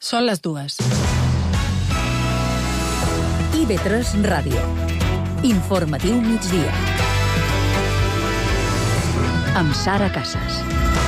Són les 2. IB3 Ràdio. Informatiu migdia. Amb Sara Casas.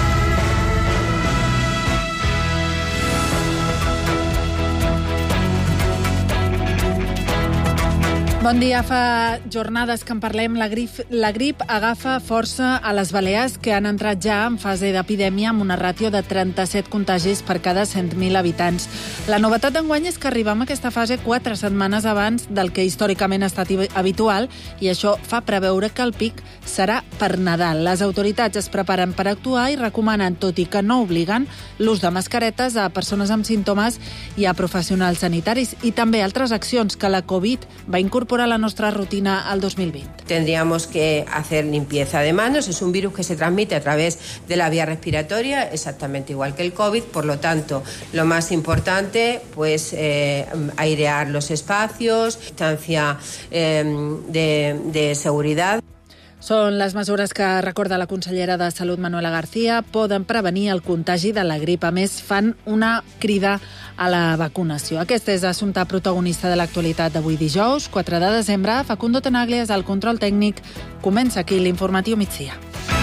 Bon dia. Fa jornades que en parlem. La grip agafa força a les Balears, que han entrat ja en fase d'epidèmia amb una ràtio de 37 contagis per cada 100.000 habitants. La novetat d'enguany és que arribem a aquesta fase 4 setmanes abans del que històricament ha estat habitual, i això fa preveure que el pic serà per Nadal. Les autoritats es preparen per actuar i recomanen, tot i que no obliguen, l'ús de mascaretes a persones amb símptomes i a professionals sanitaris, i també altres accions que la Covid va incorporar a la nuestra rutina al 2020. Tendríamos que hacer limpieza de manos. Es un virus que se transmite a través de la vía respiratoria, exactamente igual que el COVID. Por lo tanto, lo más importante, pues airear los espacios, distancia de seguridad. Són les mesures que recorda la consellera de Salut, Manuela García. Poden prevenir el contagi de la grip. A més, fan una crida a la vacunació. Aquest és assumpte protagonista de l'actualitat d'avui dijous, 4 de desembre. Facundo Tenaglia és el control tècnic. Comença aquí l'informatiu migdia.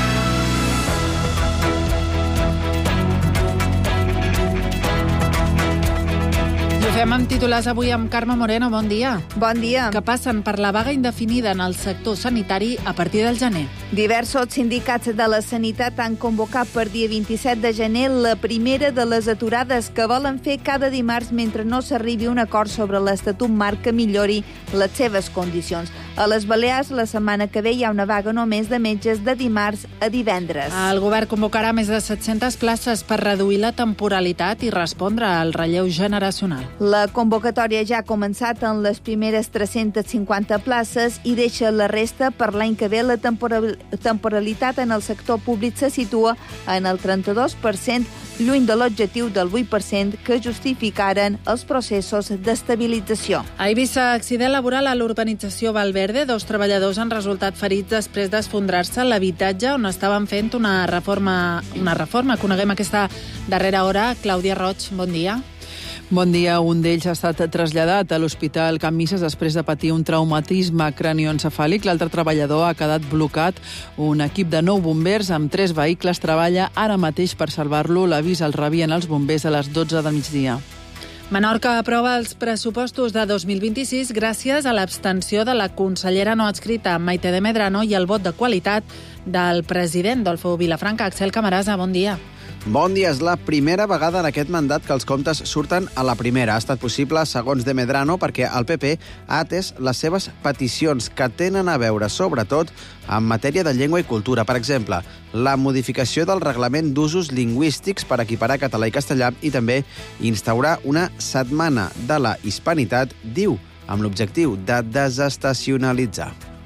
Fem amb titulars avui amb Carme Moreno. Bon dia. Bon dia. Que passen per la vaga indefinida en el sector sanitari a partir del gener. Diversos sindicats de la sanitat han convocat per dia 27 de gener la primera de les aturades que volen fer cada dimarts mentre no s'arribi a un acord sobre l'Estatut marc que millori les seves condicions. A les Balears, la setmana que ve hi ha una vaga només de metges de dimarts a divendres. El govern convocarà més de 700 places per reduir la temporalitat i respondre al relleu generacional. La convocatòria ja ha començat en les primeres 350 places i deixa la resta per l'any que ve. La temporalitat en el sector públic se situa en el 32%, lluny de l'objectiu del 8% que justificaren els processos d'estabilització. A Eivissa, accident laboral a l'urbanització Valverde. 2 treballadors han resultat ferits després d'esfondrar-se l'habitatge on estaven fent una reforma. Coneguem aquesta darrera hora. Clàudia Roig, bon dia. Bon dia. Un d'ells ha estat traslladat a l'Hospital Can Misses després de patir un traumatisme cranioencefàlic. L'altre treballador ha quedat blocat. Un equip de 9 bombers amb 3 vehicles treballa ara mateix per salvar-lo. L'avís el rebien els bombers a les 12 del migdia. Menorca aprova els pressupostos de 2026 gràcies a l'abstenció de la consellera no adscrita Maite de Medrano i el vot de qualitat del president Adolfo Vilafranca. Axel Camarasa, bon dia. Bon dia. És la primera vegada en aquest mandat que els comptes surten a la primera. Ha estat possible, segons de Medrano, perquè el PP ha atès les seves peticions que tenen a veure, sobretot, en matèria de llengua i cultura. Per exemple, la modificació del reglament d'usos lingüístics per equiparar català i castellà i també instaurar una setmana de la hispanitat, diu, amb l'objectiu de desestacionalitzar.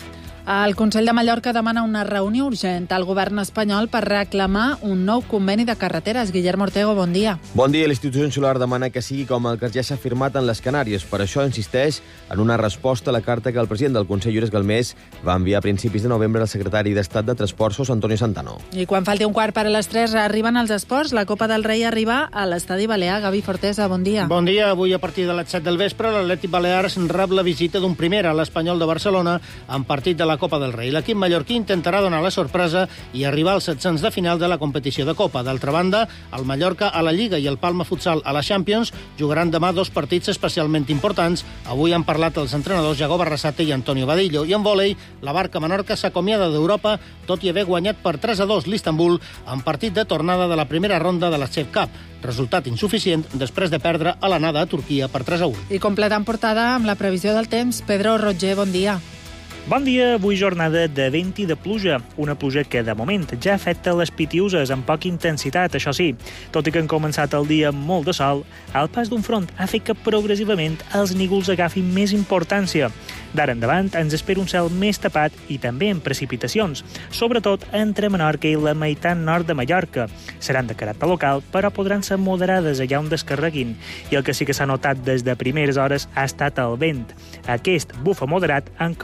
El Consell de Mallorca demana una reunió urgent al govern espanyol per reclamar un nou conveni de carreteres. Guillermo Ortego, bon dia. Bon dia. L'Institut Insular demana que sigui com el que ja s'ha firmat en les Canàries. Per això insisteix en una resposta a la carta que el president del Consell, Llorenç Galmés, va enviar a principis de novembre al secretari d'Estat de Transports, José Antonio Santano. I quan falti un quart per a les 3 arriben els esports. La Copa del Rei arriba a l'Estadi Balear. Gavi Fortesa, bon dia. Bon dia. Avui, a partir de les 7 del vespre, l'Atlètic Balears rep la visita d'un primer a l'Espanyol de Barcelona en partit de la Copa del Rei. L'equip mallorquí intentarà donar la sorpresa i arribar als 700 de final de la competició de Copa. D'altra banda, el Mallorca a la Lliga i el Palma Futsal a la Champions jugaran demà 2 partits especialment importants. Avui han parlat els entrenadors Jago Barrasate i Antonio Badillo. I en vòlei, la Barca Menorca s'acomiada d'Europa, tot i haver guanyat per 3-2 l'Istanbul en partit de tornada de la primera ronda de la CEF Cup. Resultat insuficient després de perdre a l'anada a Turquia per 3-1. I completant portada amb la previsió del temps. Pedro Roger, bon dia. Bon dia, avui jornada de vent i de pluja. Una pluja que, de moment, ja afecta les Pitiuses amb poca intensitat, això sí. Tot i que han començat el dia amb molt de sol, el pas d'un front ha fet que progressivament els nígols agafin més importància. D'ara endavant ens espera un cel més tapat i també amb precipitacions, sobretot entre Menorca i la meitat nord de Mallorca. Seran de caràcter local, però podran ser moderades allà on descarreguin. I el que sí que s'ha notat des de primeres hores ha estat el vent. Aquest bufa moderat amb cops forts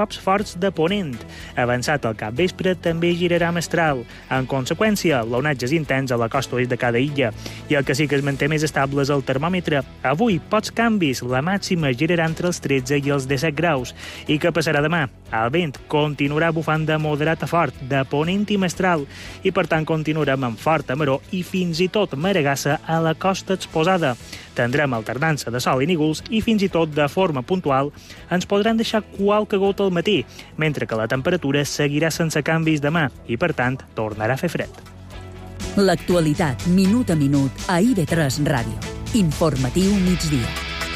vents de ponent. Avançat al capvespre també girarà mestral. En conseqüència, l'onatge és intens a la costa oest de cada illa. I el que sí que es manté més estable és el termòmetre. Avui, pocs canvis. La màxima girarà entre els 13 i els 17 graus. I què passarà demà? El vent continuarà bufant de moderat a fort, de ponent i mestral, i per tant continuarem amb forta maror i fins i tot maregassa a la costa exposada. Tindrem alternança de sol i núvols i fins i tot de forma puntual ens podran deixar qualque gota al matí, mentre que la temperatura seguirà sense canvis demà i per tant tornarà a fer fred. L'actualitat, minut a minut, a IB3 Ràdio. Informatiu migdia.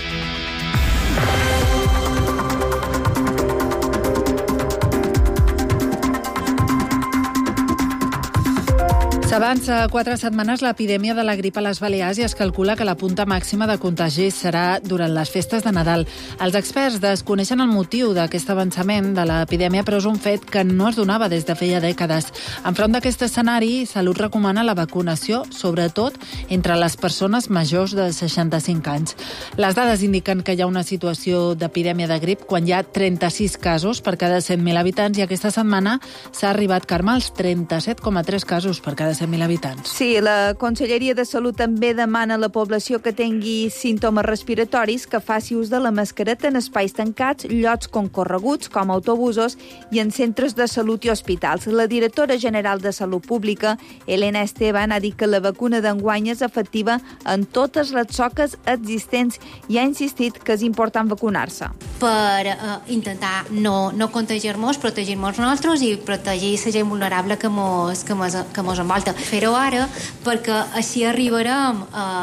S'avança 4 setmanes l'epidèmia de la grip a les Balears i es calcula que la punta màxima de contagis serà durant les festes de Nadal. Els experts desconeixen el motiu d'aquest avançament de l'epidèmia, però és un fet que no es donava des de feia dècades. Enfront d'aquest escenari, Salut recomana la vacunació, sobretot entre les persones majors de 65 anys. Les dades indiquen que hi ha una situació d'epidèmia de grip quan hi ha 36 casos per cada 100.000 habitants i aquesta setmana s'ha arribat, Carme, als 37,3 casos per cada 100.000 habitants. Sí, la Conselleria de Salut també demana a la població que tingui símptomes respiratoris que faci ús de la mascareta en espais tancats, llocs concorreguts com autobusos i en centres de salut i hospitals. La directora general de Salut Pública, Elena Esteban, ha dit que la vacuna d'enguany és efectiva en totes les soques existents i ha insistit que és important vacunar-se. Per intentar no contagiar-nos, protegir-nos nosaltres i protegir la gent vulnerable que mos envolta. Fer-ho ara perquè així arribarem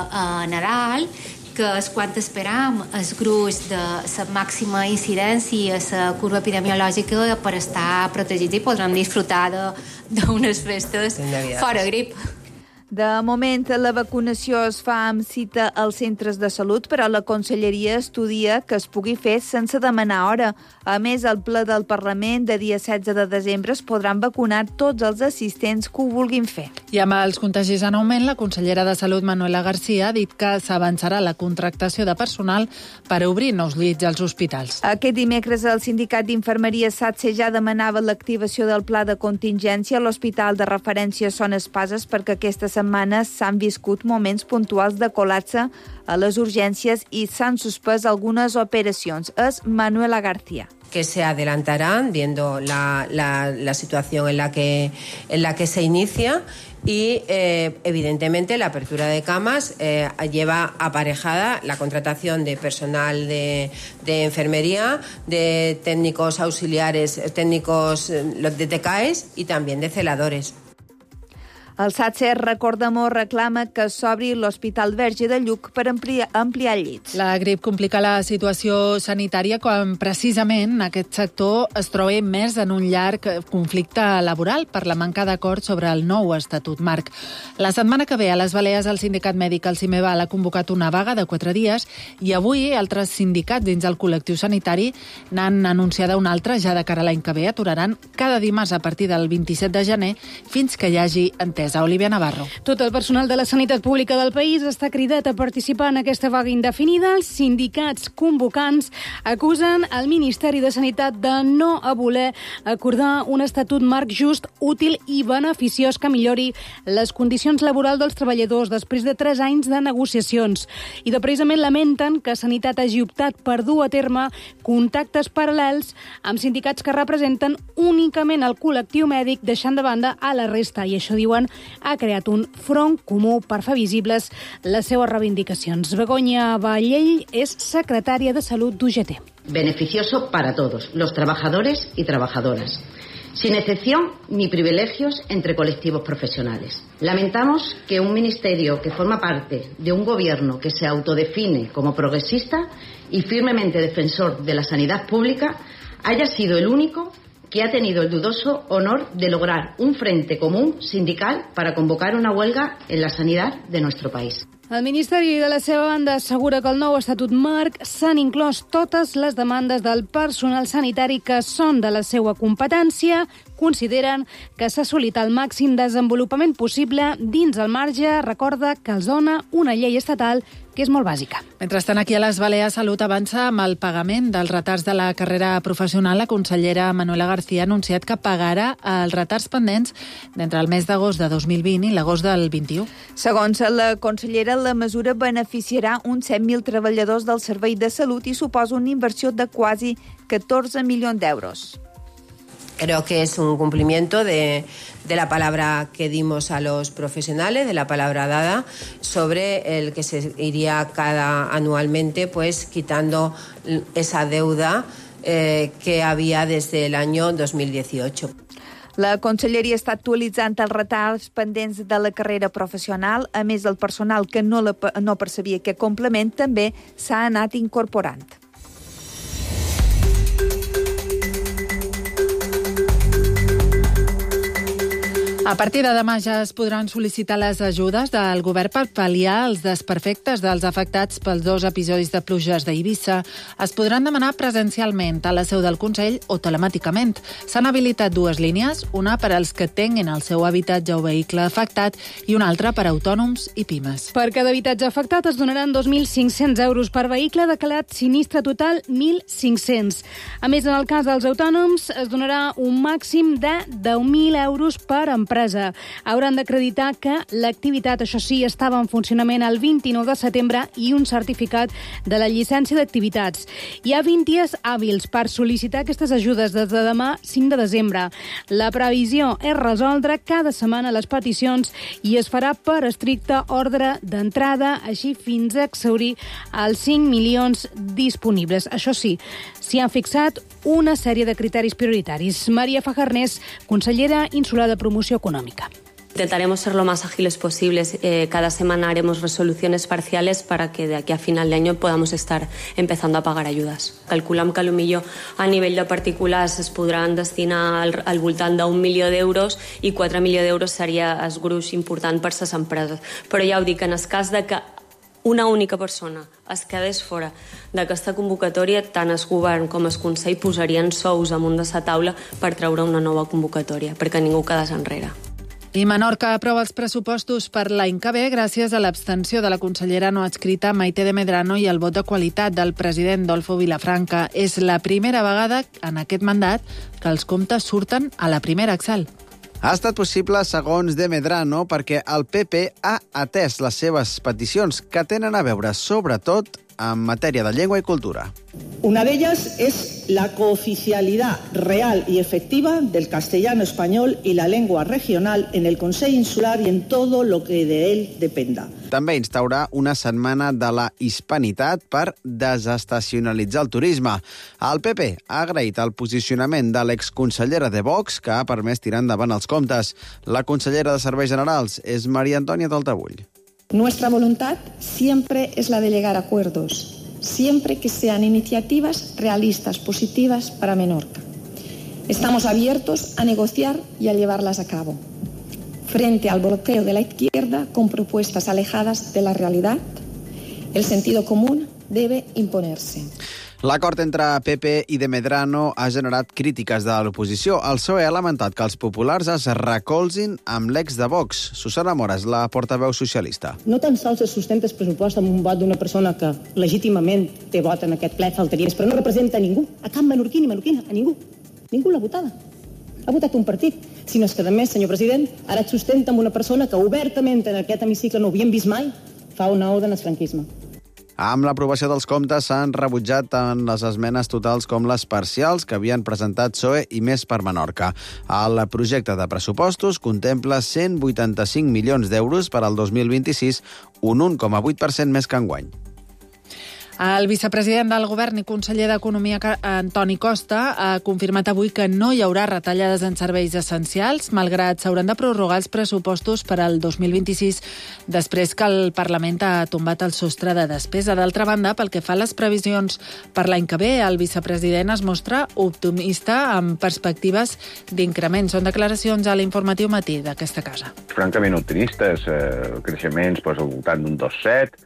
a Nadal, que és quan esperam el gruix de la màxima incidència, la curva epidemiològica, per estar protegits i podrem disfrutar d'unes festes fora grip. De moment, la vacunació es fa amb cita als centres de salut, però la Conselleria estudia que es pugui fer sense demanar hora. A més, al ple del Parlament, de dia 16 de desembre, es podran vacunar tots els assistents que ho vulguin fer. I amb els contagis en augment, la consellera de Salut, Manuela García, ha dit que s'avançarà la contractació de personal per obrir nous llits als hospitals. Aquest dimecres, el sindicat d'infermeria SATSE ja demanava l'activació del pla de contingència a l'hospital de referència Son Espases perquè aquesta setmanes s'han viscut moments puntuals de col·lapse a les urgències i s'han suspès algunes operacions. És Manuela García. Que se adelantarán viendo la situación en la que se inicia y evidentemente la apertura de camas lleva aparejada la contratación de personal de enfermería, de técnicos auxiliares, técnicos de TCAES y también de celadores. El SATSE, recordem-ho, reclama que s'obri l'Hospital Verge de Lluc per ampliar llits. La grip complica la situació sanitària quan precisament aquest sector es troba immers en un llarg conflicte laboral per la manca d'acord sobre el nou Estatut Marc. La setmana que ve a les Balears el sindicat mèdic, el CIMEVAL, ha convocat una vaga de 4 dies i avui altres sindicats dins el col·lectiu sanitari n'han anunciada una altra ja de cara a l'any que ve. Aturaran cada dimarts a partir del 27 de gener fins que hi hagi entès. Olivia Navarro. Tot el personal de la sanitat pública del país està cridat a participar en aquesta vaga indefinida. Els sindicats convocants acusen el Ministeri de Sanitat de no voler acordar un estatut marc just, útil i beneficiós que millori les condicions laborals dels treballadors després de 3 anys de negociacions. I de precisament lamenten que Sanitat hagi optat per dur a terme contactes paral·lels amb sindicats que representen únicament el col·lectiu mèdic, deixant de banda a la resta. I això, diuen, ha creat un front comú per fer visibles les seues reivindicacions. Begoña Vallell és secretària de Salut d'UGT. Beneficioso para todos, los trabajadores y trabajadoras, sin excepción ni privilegios entre colectivos profesionales. Lamentamos que un ministerio que forma parte de un gobierno que se autodefine como progresista y firmemente defensor de la sanidad pública haya sido el único que ha tenido el dudoso honor de lograr un frente común sindical para convocar una huelga en la sanidad de nuestro país. El Ministeri, de la seva banda, assegura que al nou Estatut Marc s'han inclòs totes les demandes del personal sanitari que són de la seva competència. Consideren que s'ha assolit el màxim desenvolupament possible dins el marge, recorda que els dona una llei estatal que és molt bàsica. Mentrestant, aquí a les Balears, Salut avança amb el pagament dels retards de la carrera professional. La consellera Manuela García ha anunciat que pagarà els retards pendents d'entre el mes d'agost de 2020 i l'agost del 21. Segons la consellera, la mesura beneficiarà uns 7.000 treballadors del Servei de Salut i suposa una inversió de quasi 14 milions d'euros. Creo que es un cumplimiento de la palabra que dimos a los profesionales, de la palabra dada, sobre el que se iría anualmente pues quitando esa deuda que había desde el año 2018. La conselleria està actualitzant els retards pendents de la carrera professional. A més, el personal que no percebia aquest complement també s'ha anat incorporant. A partir de demà ja es podran sol·licitar les ajudes del govern per pal·liar els desperfectes dels afectats pels 2 episodis de pluges d'Eivissa. Es podran demanar presencialment a la seu del Consell o telemàticament. S'han habilitat 2 línies, una per als que tinguin el seu habitatge o vehicle afectat i una altra per a autònoms i pimes. Per cada habitatge afectat es donaran 2.500 euros per vehicle, declarat sinistre total 1.500. A més, en el cas dels autònoms es donarà un màxim de 10.000 euros per empresa. Hauran d'acreditar que l'activitat, això sí, estava en funcionament el 29 de setembre i un certificat de la llicència d'activitats. Hi ha 20 dies hàbils per sol·licitar aquestes ajudes des de demà 5 de desembre. La previsió és resoldre cada setmana les peticions i es farà per estricte ordre d'entrada, així fins a exhaurir els 5 milions disponibles. Això sí, s'hi han fixat una sèrie de criteris prioritaris. María Fajarnés, consellera insular de Promoció Económica. Intentaremos ser lo más ágiles posibles. Cada semana haremos resoluciones parciales para que de aquí a final de año podamos estar empezando a pagar ayudes. Calculem que potser a nivell de particulars es podran destinar al voltant d'1 milió d'euros i 4 milions d'euros seria el gruix important per les empreses. Però ja ho dic, en el cas de que una única persona es quedés fora d'aquesta convocatòria, tant el govern com el Consell posarien sous amunt de la taula per treure una nova convocatòria, perquè ningú quedés enrere. I Menorca aprova els pressupostos per l'any que ve gràcies a l'abstenció de la consellera no adscrita Maite de Medrano i el vot de qualitat del president Dolfo Vilafranca. És la primera vegada en aquest mandat que els comptes surten a la primera exalt. Ha estat possible, segons de Medrano, perquè el PP ha atès les seves peticions que tenen a veure, sobretot, en matèria de llengua y cultura. Una de ellas es la cooficialidad real y efectiva del castellano español y la lengua regional en el Consell Insular y en todo lo que de él dependa. També instaurar una setmana de la hispanitat per desestacionalitzar el turisme. El PP ha agraït el posicionament de l'exconsellera de Vox, que ha permès tirar endavant els comptes. La consellera de Serveis Generals és María Antònia Taltabull. Nuestra voluntad siempre es la de llegar a acuerdos, siempre que sean iniciativas realistas, positivas para Menorca. Estamos abiertos a negociar y a llevarlas a cabo. Frente al bloqueo de la izquierda con propuestas alejadas de la realidad, el sentido común debe imponerse. L'acord entre PP i de Medrano ha generat crítiques de l'oposició. El PSOE ha lamentat que els populars es recolzin amb l'ex de Vox. Susana Mores, la portaveu socialista. No tan sols es sustenta el pressupost amb un vot d'una persona que legítimament té vot en aquest ple, faltaria, però no representa a ningú, a cap menorquí ni menorquina, a ningú. Ningú l'ha votada. Ha votat un partit. Sinó que, a més, senyor president, ara et sustenta amb una persona que obertament en aquest hemicicle no havíem vist mai, fa una oda al franquisme. Amb l'aprovació dels comptes s'han rebutjat tant les esmenes totals com les parcials que havien presentat PSOE i Més per Menorca. El projecte de pressupostos contempla 185 milions d'euros per al 2026, un 1,8% més que enguany. El vicepresident del Govern i conseller d'Economia, Antoni Costa, ha confirmat avui que no hi haurà retallades en serveis essencials, malgrat s'hauran de prorrogar els pressupostos per al 2026, després que el Parlament ha tombat el sostre de despesa. D'altra banda, pel que fa a les previsions per l'any que ve, el vicepresident es mostra optimista amb perspectives d'increment. Són declaracions a l'Informatiu Matí d'aquesta casa. Francament optimistes, creixements al voltant d'un 2,7%,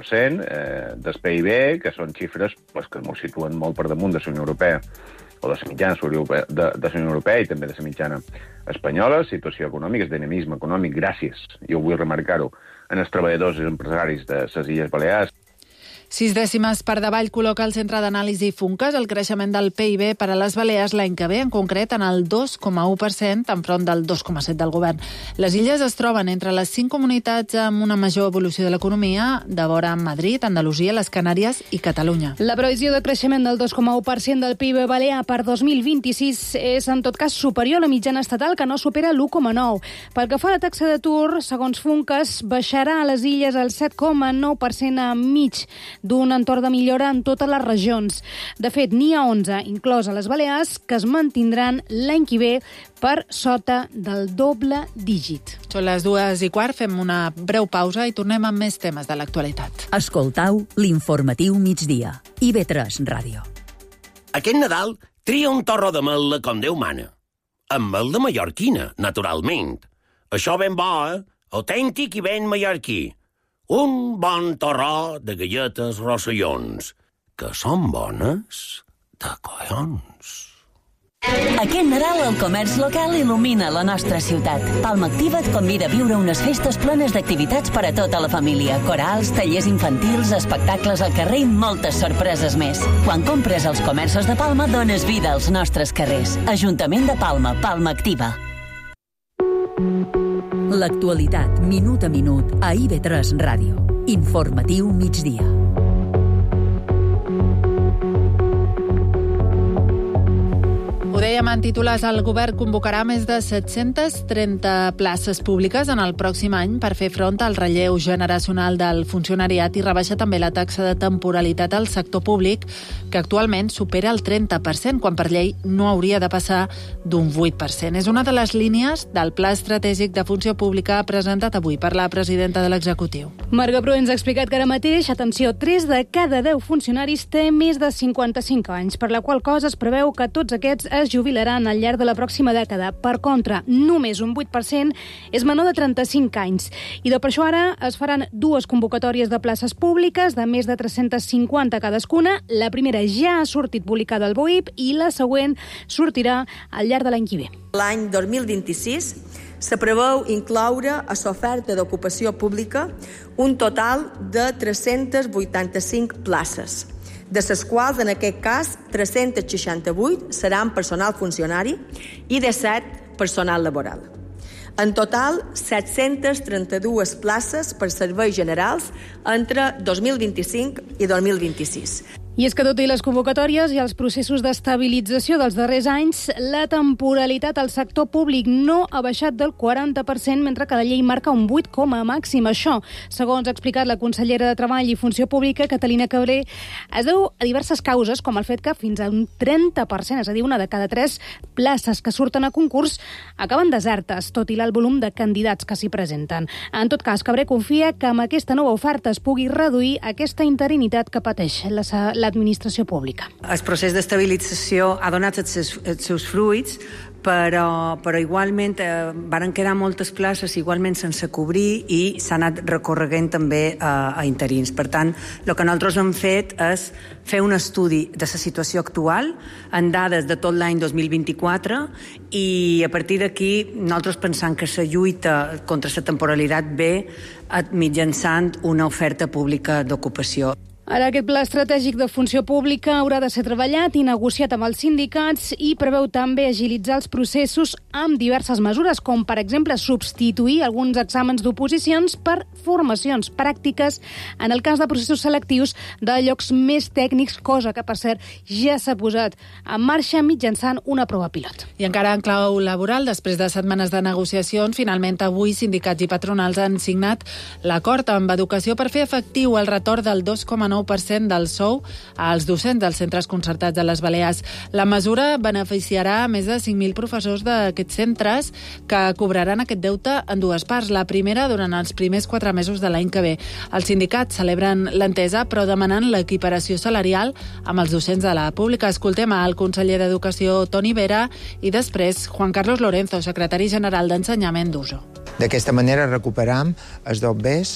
del PIB, que són xifres que ens situen molt per damunt de la Unió Europea o de la mitjana de la Unió Europea i també de la mitjana espanyola. Situació econòmica, és dinamisme econòmic, gràcies, jo vull remarcar-ho, en els treballadors i empresaris de les Illes Balears. 6 dècimes per davall col·loca el Centre d'Anàlisi Funcas el creixement del PIB per a les Balears l'any que ve, en concret en el 2,1%, enfront del 2,7% del govern. Les illes es troben entre les 5 comunitats amb una major evolució de l'economia, de vora Madrid, Andalusia, les Canàries i Catalunya. La previsió de creixement del 2,1% del PIB balear per 2026 és, en tot cas, superior a la mitjana estatal, que no supera l'1,9%. Pel que fa a la taxa d'atur, segons Funcas, baixarà a les illes el 7,9% a mig d'un entorn de millora en totes les regions. De fet, n'hi ha 11, inclòs a les Balears, que es mantindran l'any que ve per sota del doble dígit. Són les 2:15, fem una breu pausa i tornem amb més temes de l'actualitat. Escoltau l'Informatiu Migdia. IB3 Ràdio. Aquest Nadal tria un torró de mel com Déu mana. Amb mel de mallorquina, naturalment. Això ben bo, autèntic i ben mallorquí. Un bon torró de galletes rossellons, que són bones de collons. Aquest Nadal el comerç local il·lumina la nostra ciutat. Palma Activa et convida a viure unes festes plenes d'activitats per a tota la família. Corals, tallers infantils, espectacles al carrer i moltes sorpreses més. Quan compres als comerços de Palma, dones vida als nostres carrers. Ajuntament de Palma, Palma Activa. L'actualitat, minut a minut, a IB3 Ràdio. Informatiu migdia. Ho dèiem en titulars, el govern convocarà més de 730 places públiques en el pròxim any per fer front al relleu generacional del funcionariat i rebaixa també la taxa de temporalitat al sector públic, que actualment supera el 30%, quan per llei no hauria de passar d'un 8%. És una de les línies del Pla Estratègic de Funció Pública presentat avui per la presidenta de l'Executiu. Marga Proens ha explicat que ara mateix, atenció, 3 de cada 10 funcionaris té més de 55 anys, per la qual cosa es preveu que tots aquests es jubilaran al llarg de la pròxima dècada. Per contra, només un 8% és menor de 35 anys. I per això ara es faran 2 convocatòries de places públiques de més de 350 cadascuna. La primera ja ha sortit publicada al BOIP i la següent sortirà al llarg de l'any que ve. L'any 2026 se preveu incloure a l'oferta d'ocupació pública un total de 385 places, de les quals, en aquest cas, 368 seran personal funcionari i 17 personal laboral. En total, 732 places per serveis generals entre 2025 i 2026. I és que tot i les convocatòries i els processos d'estabilització dels darrers anys, la temporalitat al sector públic no ha baixat del 40%, mentre que la llei marca un 8 com a màxim. Això, segons ha explicat la consellera de Treball i Funció Pública, Catalina Cabré, es deu a diverses causes, com el fet que fins a un 30%, és a dir, una de cada 3 places que surten a concurs, acaben desertes, tot i l'alt volum de candidats que s'hi presenten. En tot cas, Cabré confia que amb aquesta nova oferta es pugui reduir aquesta interinitat que pateix l'administració pública. El procés d'estabilització ha donat els seus fruits, però igualment varen quedar moltes places igualment sense cobrir i s'ha anat recorreguent també a interins. Per tant, el que nosaltres hem fet és fer un estudi de la situació actual en dades de tot l'any 2024 i a partir d'aquí nosaltres pensam que la lluita contra la temporalitat ve mitjançant una oferta pública d'ocupació. Ara aquest pla estratègic de funció pública haurà de ser treballat i negociat amb els sindicats i preveu també agilitzar els processos amb diverses mesures, com per exemple substituir alguns exàmens d'oposicions per formacions pràctiques en el cas de processos selectius de llocs més tècnics, cosa que per cert ja s'ha posat en marxa mitjançant una prova pilot. I encara en clau laboral, després de setmanes de negociacions, finalment avui sindicats i patronals han signat l'acord amb Educació per fer efectiu el retorn del 2,9% 9% del sou als docents dels centres concertats de les Balears. La mesura beneficiarà més de 5.000 professors d'aquests centres que cobraran aquest deute en dues parts. La primera durant els primers 4 mesos de l'any que ve. Els sindicats celebren l'entesa, però demanen l'equiparació salarial amb els docents de la pública. Escoltem al conseller d'Educació, Toni Vera, i després Juan Carlos Lorenzo, secretari general d'Ensenyament d'Uso. D'aquesta manera recuperam els dobbers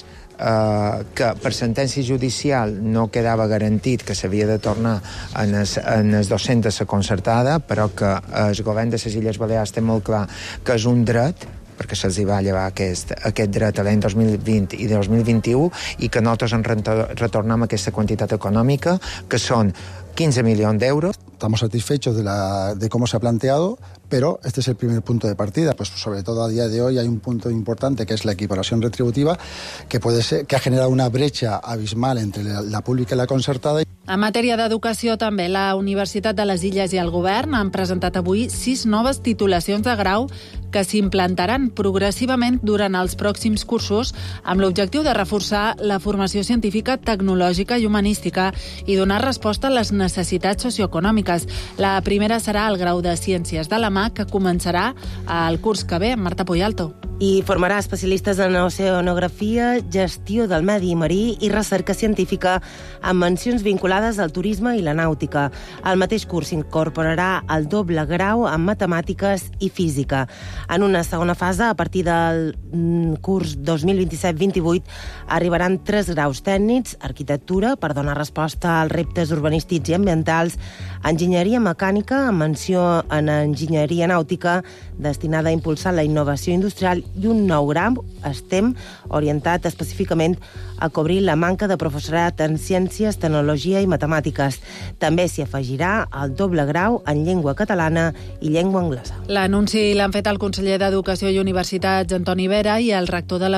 que per sentència judicial no quedava garantit que s'havia de tornar en els docents de la concertada, però que el govern de les Illes Balears té molt clar que és un dret, perquè se'ls va llevar aquest dret a l'any 2020 i 2021, i que nosaltres en retornem aquesta quantitat econòmica, que són 15 milions d'euros. Estamos satisfechos de cómo se ha planteado, pero este es el primer punto de partida. Pues sobre todo a día de hoy hay un punto importante que es la equiparación retributiva, que ha generado una brecha abismal entre la pública y la concertada. En matèria d'educació, també, la Universitat de les Illes i el Govern han presentat avui 6 noves titulacions de grau que s'implantaran progressivament durant els pròxims cursos amb l'objectiu de reforçar la formació científica, tecnològica i humanística i donar resposta a les necessitats socioeconòmiques. La primera serà el grau de Ciències de la Mà, que començarà el curs que ve. Marta Poyalto. I formarà especialistes en oceanografia, gestió del medi marí i recerca científica amb mencions vinculades al turisme i la nàutica. Al mateix curs s'incorporarà el doble grau en matemàtiques i física. En una segona fase, a partir del curs 2027-28, arribaran 3 graus tècnics, arquitectura, per donar resposta als reptes urbanístics i ambientals, enginyeria mecànica, amb menció en enginyeria nàutica, destinada a impulsar la innovació industrial, i un nou grau, STEM, orientat específicament a cobrir la manca de professorat en ciències, tecnologia i matemàtiques. També s'hi afegirà el doble grau en llengua catalana i llengua anglesa. L'anunci l'han fet el conseller d'Educació i Universitats, Antoni Vera, i el rector de la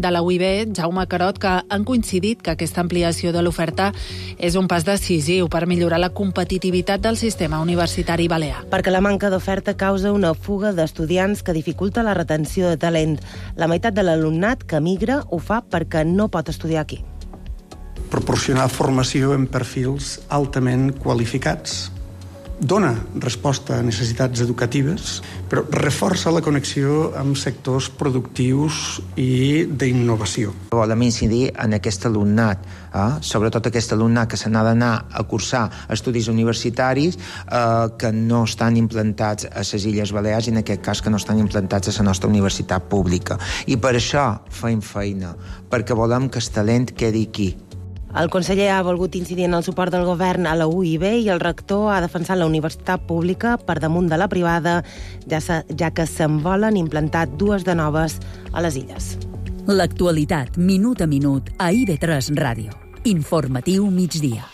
UIB, Jaume Carot, que han coincidit que aquesta ampliació de l'oferta és un pas decisiu per millorar la competitivitat del sistema universitari balear. Perquè la manca d'oferta causa una fuga d'estudiants que dificulta la retenció de talent. La meitat de l'alumnat que migra ho fa perquè no pot estudiar aquí. Proporcionar formació en perfils altament qualificats dona resposta a necessitats educatives, però reforça la connexió amb sectors productius i d'innovació. Volem incidir en aquest alumnat, sobretot aquest alumnat que se n'ha d'anar a cursar estudis universitaris que no estan implantats a les Illes Balears i en aquest cas que no estan implantats a la nostra universitat pública. I per això fem feina, perquè volem que el talent quedi aquí. El conseller ha volgut incidir en el suport del govern a la UIB i el rector ha defensat la universitat pública per damunt de la privada, ja que se'n volen implantar 2 de noves a les illes. L'actualitat, minut a minut, a IB3 Ràdio. Informatiu migdia.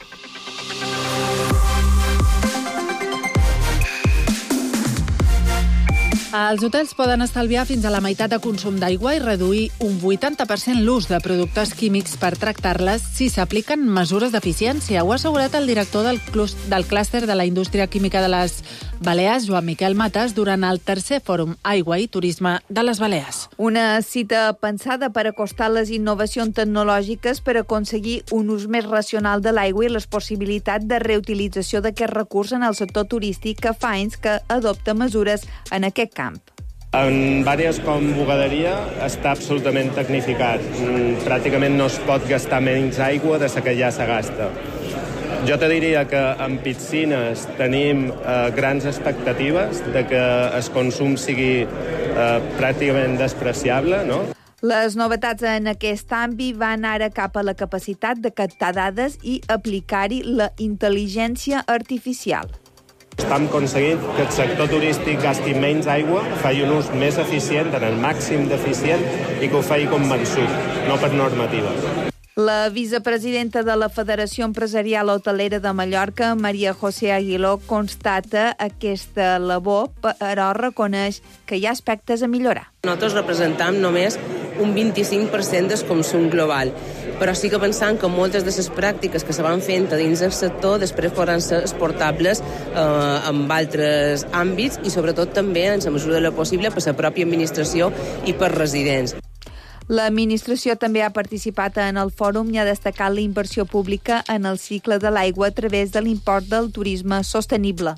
Els hotels poden estalviar fins a la meitat de consum d'aigua i reduir un 80% l'ús de productes químics per tractar-les si s'apliquen mesures d'eficiència. Ho ha assegurat el director del clúster de la indústria química de les Balears, Joan Miquel Matas, durant el 3è Fòrum Aigua i Turisme de les Balears. Una cita pensada per acostar les innovacions tecnològiques per aconseguir un ús més racional de l'aigua i les possibilitats de reutilització d'aquest recurs en el sector turístic que fa anys que adopta mesures en aquest camp. En àrees com bugaderia està absolutament tecnificat. Pràcticament no es pot gastar menys aigua de la que ja se gasta. Jo te diria que en piscines tenim grans expectatives de que el consum sigui pràcticament despreciable, no? Les novetats en aquest àmbit van ara cap a la capacitat de captar dades i aplicar-hi la intel·ligència artificial. Estem aconseguint que el sector turístic gasti menys aigua, faci un ús més eficient, en el màxim d'eficient, i que ho faci convençut, no per normativa. La vicepresidenta de la Federació Empresarial Hotelera de Mallorca, Maria José Aguiló, constata aquesta labor, però reconeix que hi ha aspectes a millorar. Nosaltres representam només un 25% del consum global, però sí que pensam que moltes de les pràctiques que se van fent a dins del sector després podran ser exportables en altres àmbits i sobretot també, en la mesura de lo possible, per la pròpia administració i per residents. L'administració també ha participat en el fòrum i ha destacat la inversió pública en el cicle de l'aigua a través de l'import del turisme sostenible.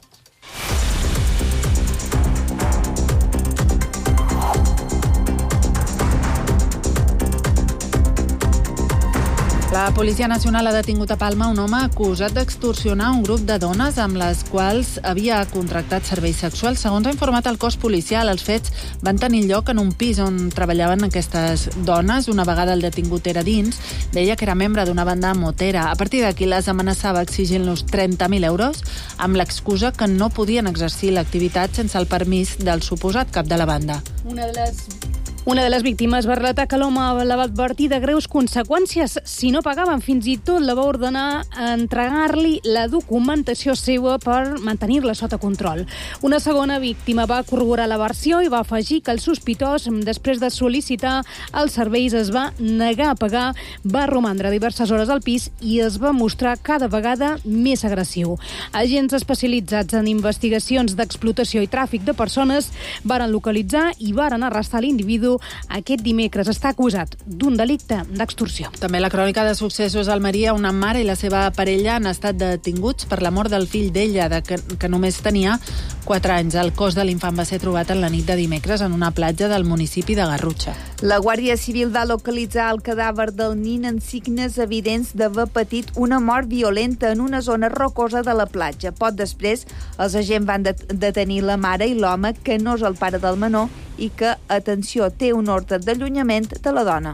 La Policia Nacional ha detingut a Palma un home acusat d'extorsionar un grup de dones amb les quals havia contractat serveis sexuals. Segons ha informat el cos policial, els fets van tenir lloc en un pis on treballaven aquestes dones. Una vegada el detingut era dins, deia que era membre d'una banda motera. A partir d'aquí les amenaçava exigint-los 30.000 euros amb l'excusa que no podien exercir l'activitat sense el permís del suposat cap de la banda. Una de les víctimes va relatar que l'home la va advertir de greus conseqüències si no pagaven. Fins i tot la va ordenar entregar-li la documentació seva per mantenir-la sota control. Una segona víctima va corroborar la versió i va afegir que el sospitós, després de sol·licitar els serveis, es va negar a pagar, va romandre diverses hores al pis i es va mostrar cada vegada més agressiu. Agents especialitzats en investigacions d'explotació i tràfic de persones varen localitzar i varen arrestar l'individu. Aquest dimecres està acusat d'un delicte d'extorsió. També la crònica de successos a Almeria, una mare i la seva parella han estat detinguts per la mort del fill d'ella, que només tenia 4 anys. El cos de l'infant va ser trobat en la nit de dimecres en una platja del municipi de Garrotxa. La Guàrdia Civil va localitzar el cadàver del nin en signes evidents d'haver patit una mort violenta en una zona rocosa de la platja. Poc després, els agents van detenir la mare i l'home, que no és el pare del menor, i que, atenció, té un ordre d'allunyament de la dona.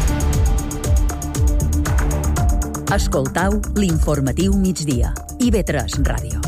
Escoltau l'informatiu migdia. IB3 Ràdio.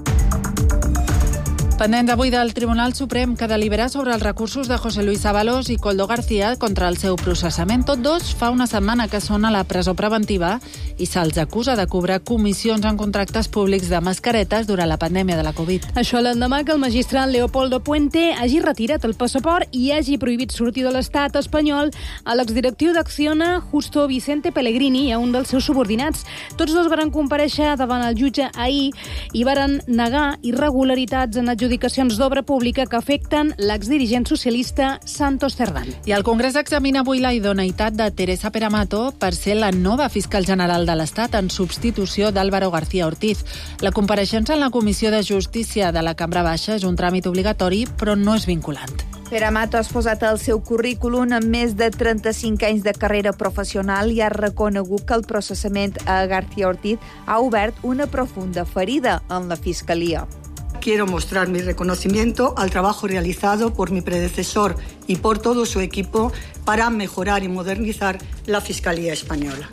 Pendents avui del Tribunal Suprem, que deliberà sobre els recursos de José Luis Ábalos i Koldo García contra el seu processament. Tots dos fa una setmana que són a la presó preventiva i se'ls acusa de cobrar comissions en contractes públics de mascaretes durant la pandèmia de la Covid. Això l'endemà que el magistrat Leopoldo Puente hagi retirat el passaport i hagi prohibit sortir de l'estat espanyol a l'exdirectiu d'Acciona, Justo Vicente Pellegrini, i a un dels seus subordinats. Tots dos varen comparèixer davant el jutge ahir i varen negar irregularitats en adjudicacions d'obra pública que afecten l'exdirigent socialista Santos Cerdán. I el Congrés examina avui la idoneïtat de Teresa Peramato per ser la nova fiscal general de l'Estat en substitució d'Álvaro García Ortiz. La compareixença en la Comissió de Justícia de la Cambra Baixa és un tràmit obligatori, però no és vinculant. Peramato ha exposat el seu currículum amb més de 35 anys de carrera professional i ha reconegut que el processament a García Ortiz ha obert una profunda ferida en la Fiscalia. Quiero mostrar mi reconocimiento al trabajo realizado por mi predecesor y por todo su equipo para mejorar y modernizar la Fiscalía Española.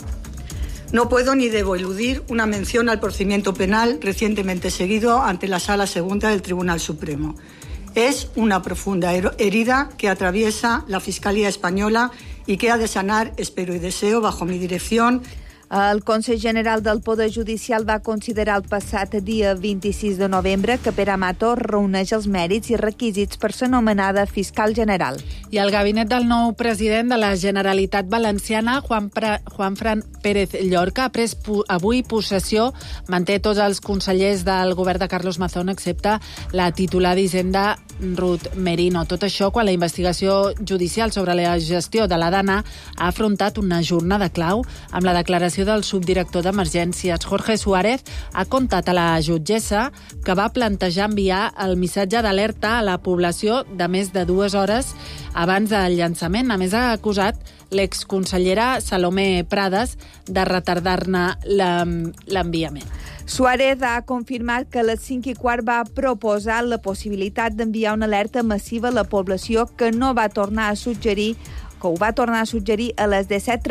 No puedo ni debo eludir una mención al procedimiento penal recientemente seguido ante la Sala Segunda del Tribunal Supremo. Es una profunda herida que atraviesa la Fiscalía Española y que ha de sanar, espero y deseo, bajo mi dirección. El Consell General del Poder Judicial va considerar el passat dia 26 de novembre que Peramato reuneix els mèrits i requisits per ser nomenada fiscal general. I el gabinet del nou president de la Generalitat Valenciana, Juanfran Pérez Llorca, ha pres avui possessió, manté tots els consellers del govern de Carlos Mazón, excepte la titular d'Hisenda, Ruth Merino. Tot això quan la investigació judicial sobre la gestió de la DANA ha afrontat una jornada clau amb la declaració del subdirector d'Emergències. Jorge Suárez ha contat a la jutgessa que va plantejar enviar el missatge d'alerta a la població de més de 2 hores abans del llançament. A més, ha acusat l'exconsellera Salomé Prades de retardar-ne l'enviament. Suárez ha confirmat que a les 5:15 va proposar la possibilitat d'enviar una alerta massiva a la població que ho va tornar a suggerir a les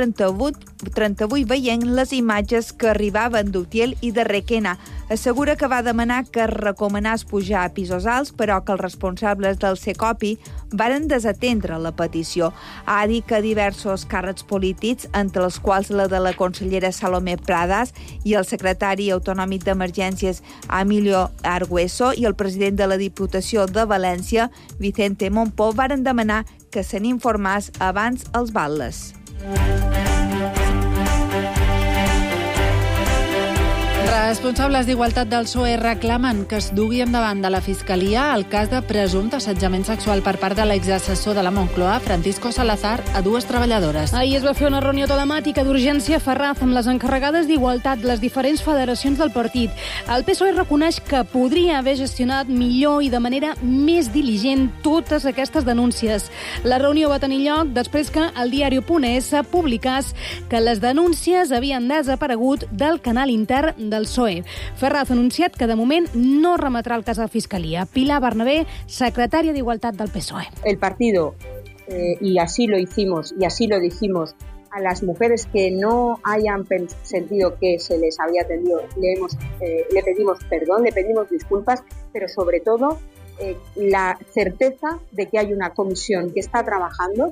17:38 veient les imatges que arribaven d'Utiel i de Requena. Assegura que va demanar que es recomanés pujar a pisos alts, però que els responsables del Secopi varen desatendre la petició. Ha dit que diversos càrrecs polítics, entre els quals la de la consellera Salomé Prades i el secretari autonòmic d'Emergències Emilio Argueso i el president de la Diputació de València, Vicente Montpó, varen demanar que se n'informés abans els batlles. Responsables d'Igualtat del PSOE reclamen que es dugui endavant de la Fiscalia el cas de presumpte assetjament sexual per part de l'exassessor de la Moncloa, Francisco Salazar, a dues treballadores. Ahir es va fer una reunió telemàtica d'urgència a Ferraz amb les encarregades d'Igualtat de les diferents federacions del partit. El PSOE reconeix que podria haver gestionat millor i de manera més diligent totes aquestes denúncies. La reunió va tenir lloc després que el diari.es publicàs que les denúncies havien desaparegut del canal intern del PSOE. Ferraz ha anunciat que de moment no remetrà el cas a la Fiscalia. Pilar Bernabé, secretària d'Igualtat del PSOE. El partido, y así lo hicimos y así lo dijimos, a las mujeres que no hayan sentido que se les había atendido, le pedimos perdón, le pedimos disculpas, pero sobre todo la certeza de que hay una comisión que está trabajando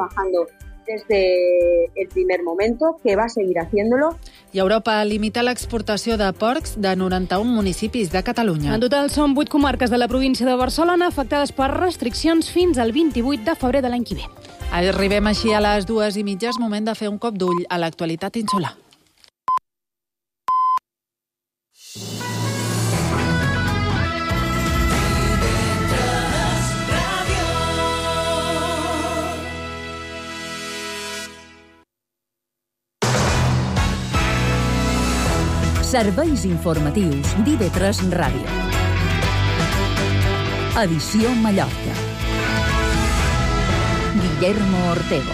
desde el primer momento, que va a seguir haciéndolo. I Europa limita l'exportació de porcs de 91 municipis de Catalunya. En total són 8 comarques de la província de Barcelona afectades per restriccions fins al 28 de febrer de l'any que ve. Arribem així a les 2:30, moment de fer un cop d'ull a l'actualitat insular. Serveis informatius d'IV3 Ràdio. Edició Mallorca. Guillermo Ortego.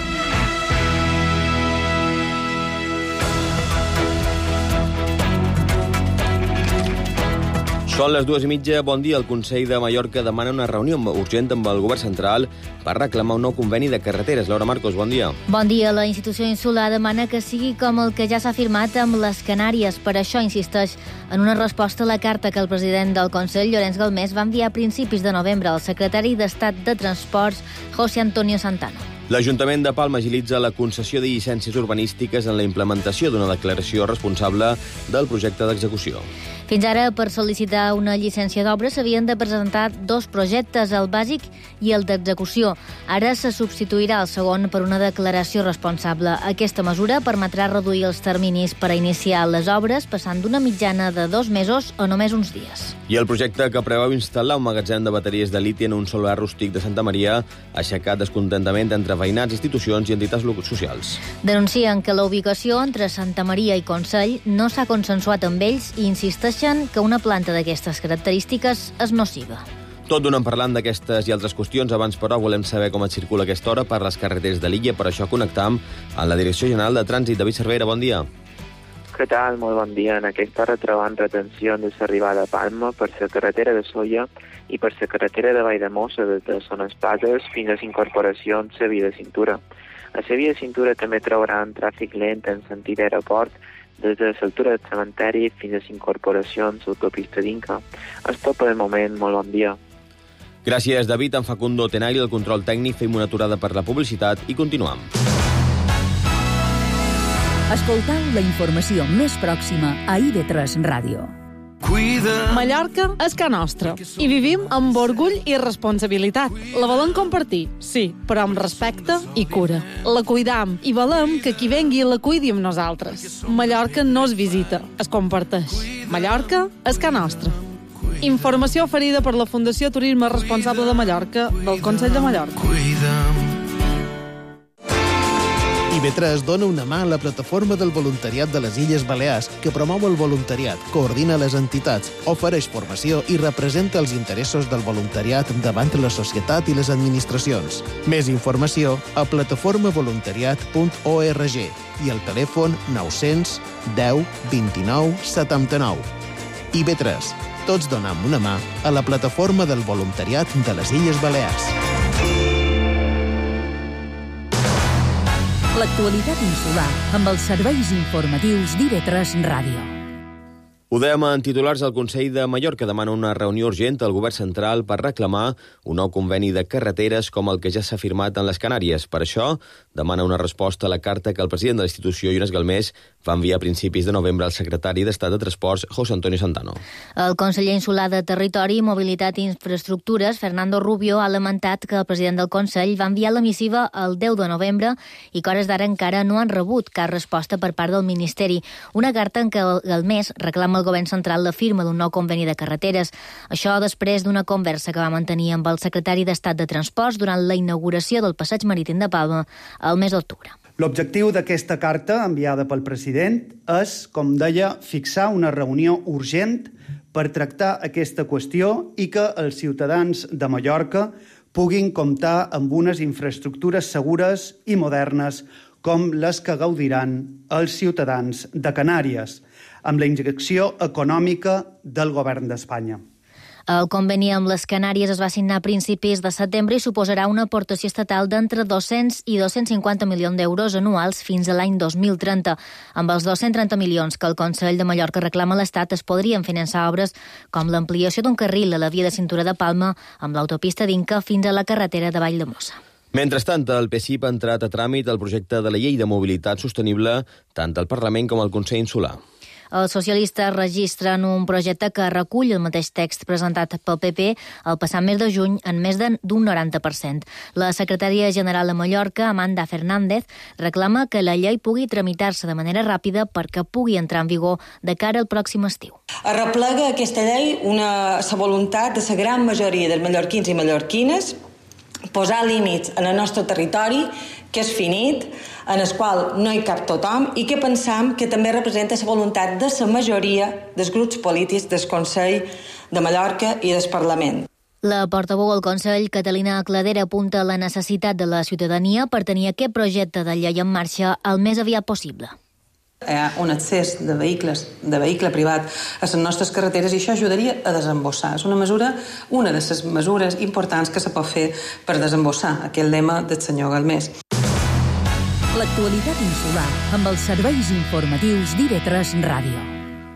Són les 2:30. Bon dia. El Consell de Mallorca demana una reunió urgent amb el govern central per reclamar un nou conveni de carreteres. Laura Marcos, bon dia. Bon dia. La institució insular demana que sigui com el que ja s'ha firmat amb les Canàries. Per això insisteix en una resposta a la carta que el president del Consell, Llorenç Galmés, va enviar a principis de novembre al secretari d'Estat de Transports, José Antonio Santana. L'Ajuntament de Palma agilitza la concessió de llicències urbanístiques en la implementació d'una declaració responsable del projecte d'execució. Fins ara, per sol·licitar una llicència d'obra s'havien de presentar 2 projectes, el bàsic i el d'execució. Ara se substituirà el segon per una declaració responsable. Aquesta mesura permetrà reduir els terminis per a iniciar les obres, passant d'una mitjana de 2 mesos a només uns dies. I el projecte que preveu instal·lar un magatzem de bateries de liti en un solar rústic de Santa Maria ha aixecat descontentament entre veïnats, institucions i entitats socials. Denuncien que la ubicació entre Santa Maria i Consell no s'ha consensuat amb ells i insisteixen que una planta d'aquestes característiques és nociva. Tot donant parlant d'aquestes i altres qüestions. Abans, però, volem saber com et circula aquesta hora per les carreteres de l'illa. Per això connectam amb la Direcció General de Trànsit. David Cervera, bon dia. Què tal? Molt bon dia. En aquesta hora trobant retenció des d'arribada a Palma per la carretera de Solla i per la carretera de Valldemossa des de Son Espases fins a les incorporacions a la via de cintura. A la via de cintura també trobaran tràfic lent en sentit aeroport des de l'altura del cementeri fins a les incorporacions a l'autopista d'Inca. És tot per el moment. Molt bon dia. Gràcies, David. En Facundo Tenagli, el control tècnic. Fem una aturada per la publicitat i continuem. Escoltau la informació més pròxima a IV3 Ràdio. Mallorca és ca nostra i vivim amb orgull i responsabilitat. La volem compartir, sí, però amb respecte i cura. La cuidam i volem que qui vengui la cuidi amb nosaltres. Mallorca no es visita, es comparteix. Mallorca és ca nostra. Informació oferida per la Fundació Turisme Responsable de Mallorca del Consell de Mallorca. IV3 dona una mà a la plataforma del voluntariat de les Illes Balears, que promou el voluntariat, coordina les entitats, ofereix formació i representa els interessos del voluntariat davant la societat i les administracions. Més informació a plataformavoluntariat.org i al telèfon 900 10 29 79. IV3. Tots donem una mà a la plataforma del voluntariat de les Illes Balears. L'actualitat insular amb els serveis informatius d'IV3 Ràdio. Ho dèiem en titulars. El Consell de Mallorca demana una reunió urgent al govern central per reclamar un nou conveni de carreteres com el que ja s'ha firmat en les Canàries. Per això, demana una resposta a la carta que el president de la institució, Llorenç Galmés, va enviar a principis de novembre al secretari d'Estat de Transports, José Antonio Santano. El conseller insular de Territori, Mobilitat i Infraestructures, Fernando Rubio, ha lamentat que el president del Consell va enviar la missiva el 10 de novembre i que hores d'ara encara no han rebut cap resposta per part del Ministeri. Una carta en què Galmés reclama reclama al govern central la firma d'un nou conveni de carreteres. Això després d'una conversa que va mantenir amb el secretari d'Estat de Transports durant la inauguració del passeig marítim de Palma al mes d'octubre. L'objectiu d'aquesta carta enviada pel president és, com deia, fixar una reunió urgent per tractar aquesta qüestió i que els ciutadans de Mallorca puguin comptar amb unes infraestructures segures i modernes com les que gaudiran els ciutadans de Canàries, amb la injecció econòmica del govern d'Espanya. El conveni amb les Canàries es va signar a principis de setembre i suposarà una aportació estatal d'entre 200 i 250 milions d'euros anuals fins a l'any 2030. Amb els 230 milions que el Consell de Mallorca reclama a l'Estat es podrien finançar obres com l'ampliació d'un carril a la via de cintura de Palma amb l'autopista d'Inca fins a la carretera de Valldemossa. Mentrestant, el PSIP ha entrat a tràmit el projecte de la Llei de Mobilitat Sostenible tant al Parlament com al Consell Insular. Els socialistes registren un projecte que recull el mateix text presentat pel PP el passat mes de juny en més d'un 90%. La secretària general de Mallorca, Amanda Fernández, reclama que la llei pugui tramitar-se de manera ràpida perquè pugui entrar en vigor de cara al pròxim estiu. Arreplega aquesta llei la voluntat de la gran majoria dels mallorquins i mallorquines posar límits en el nostre territori, que és finit, en el qual no hi cap tothom i que pensam que també representa la voluntat de la majoria dels grups polítics del Consell de Mallorca i del Parlament. La portaveu del Consell, Catalina Cladera, apunta la necessitat de la ciutadania per tenir aquest projecte de llei en marxa el més aviat possible. Hi ha un accés de vehicle privat a les nostres carreteres i això ajudaria a desembossar. És una de les mesures importants que se pot fer per desembossar aquest lema del senyor Galmés. L'actualitat insular amb els serveis informatius d'IV3 Ràdio.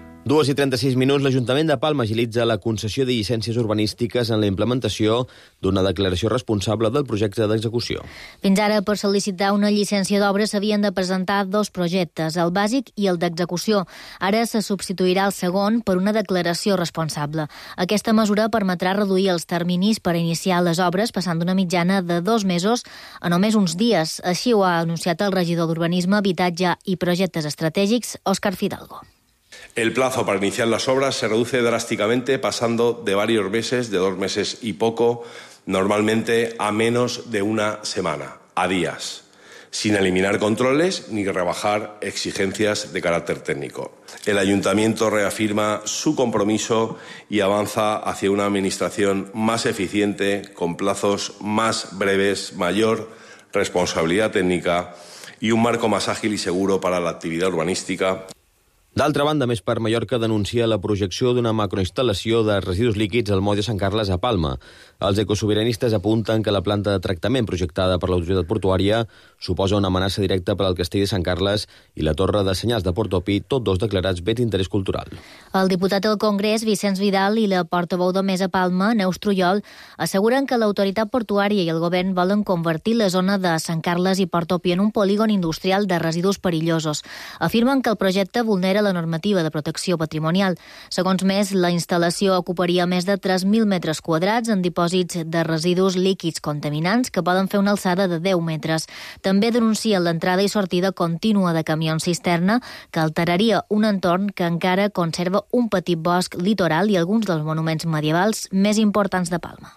2:36 l'Ajuntament de Palma agilitza la concessió de llicències urbanístiques en la implementació d'una declaració responsable del projecte d'execució. Fins ara, per sol·licitar una llicència d'obra s'havien de presentar dos projectes, el bàsic i el d'execució. Ara se substituirà el segon per una declaració responsable. Aquesta mesura permetrà reduir els terminis per iniciar les obres, passant d'una mitjana de 2 mesos a només uns dies. Així ho ha anunciat el regidor d'Urbanisme, Habitatge i Projectes Estratègics, Òscar Fidalgo. El plazo para iniciar las obras se reduce drásticamente, pasando de varios meses, de 2 meses y poco, normalmente a menos de una semana, a días, sin eliminar controles ni rebajar exigencias de carácter técnico. El Ayuntamiento reafirma su compromiso y avanza hacia una administración más eficiente, con plazos más breves, mayor responsabilidad técnica y un marco más ágil y seguro para la actividad urbanística. D'altra banda, Més per Mallorca denuncia la projecció d'una macroinstal·lació de residus líquids al moll de Sant Carles a Palma. Els ecosobiranistes apunten que la planta de tractament projectada per l'autoritat portuària suposa una amenaça directa per al castell de Sant Carles i la torre de senyals de Portopí, tots dos declarats bé d'interès cultural. El diputat al Congrés, Vicenç Vidal, i la portaveu de Més a Palma, Neus Trujol, asseguren que l'autoritat portuària i el govern volen convertir la zona de Sant Carles i Portopí en un polígon industrial de residus perillosos. Afirmen que el projecte vulnera la normativa de protecció patrimonial. Segons Més, la instal·lació ocuparia més de 3.000 metres quadrats en dipòsits de residus líquids contaminants que poden fer una alçada de 10 metres. També denuncien l'entrada i sortida contínua de camions cisterna que alteraria un entorn que encara conserva un petit bosc litoral i alguns dels monuments medievals més importants de Palma.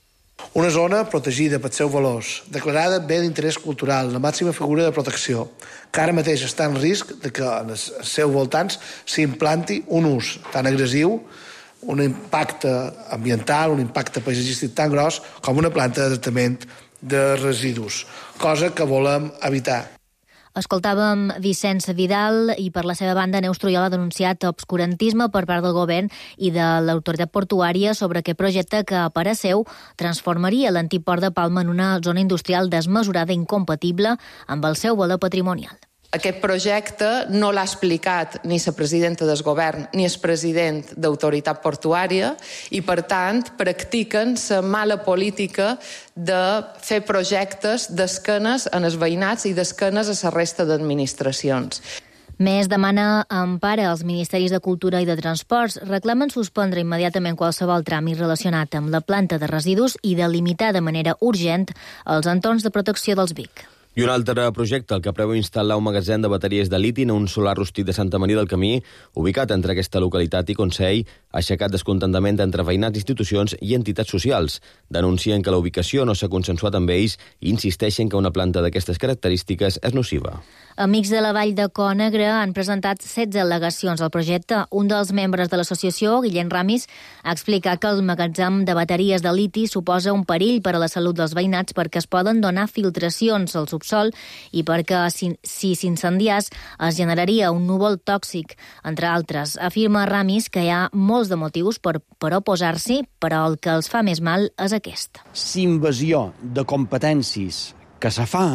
Una zona protegida pels seus valors, declarada bé d'interès cultural, la màxima figura de protecció, que ara mateix està en risc de que en els seus voltants s'implanti un ús tan agressiu, un impacte ambiental, un impacte paisatgístic tan gros com una planta de tractament de residus, cosa que volem evitar. Escoltàvem Vicenç Vidal i per la seva banda Neus Trujol ha denunciat obscurantisme per part del govern i de l'autoritat portuària sobre aquest projecte que, a parer seu, transformaria l'antic port de Palma en una zona industrial desmesurada i incompatible amb el seu valor patrimonial. Aquest projecte no l'ha explicat ni la presidenta del govern ni el president d'autoritat portuària i, per tant, practiquen la mala política de fer projectes d'esquenes en els veïnats i d'esquenes a la resta d'administracions. Més demana empara als Ministeris de Cultura i de Transports. Reclamen suspendre immediatament qualsevol tràmit relacionat amb la planta de residus i delimitar de manera urgent els entorns de protecció dels Vic. I un altre projecte, el que preveu instal·lar un magatzem de bateries de liti en un solar rústic de Santa Maria del Camí, ubicat entre aquesta localitat i Consell, ha aixecat descontentament entre veïnats, institucions i entitats socials. Denuncien que la ubicació no s'ha consensuat amb ells i insisteixen que una planta d'aquestes característiques és nociva. Amics de la Vall de Cònegre han presentat 16 al·legacions al projecte. Un dels membres de l'associació, Guillem Ramis, ha explicat que el magatzem de bateries de liti suposa un perill per a la salut dels veïnats perquè es poden donar filtracions al subsol i perquè si s'incendiés es generaria un núvol tòxic, entre altres. Afirma Ramis que hi ha molts de motius per oposar-s'hi, però el que els fa més mal és aquest. L'invasió de competències que se fa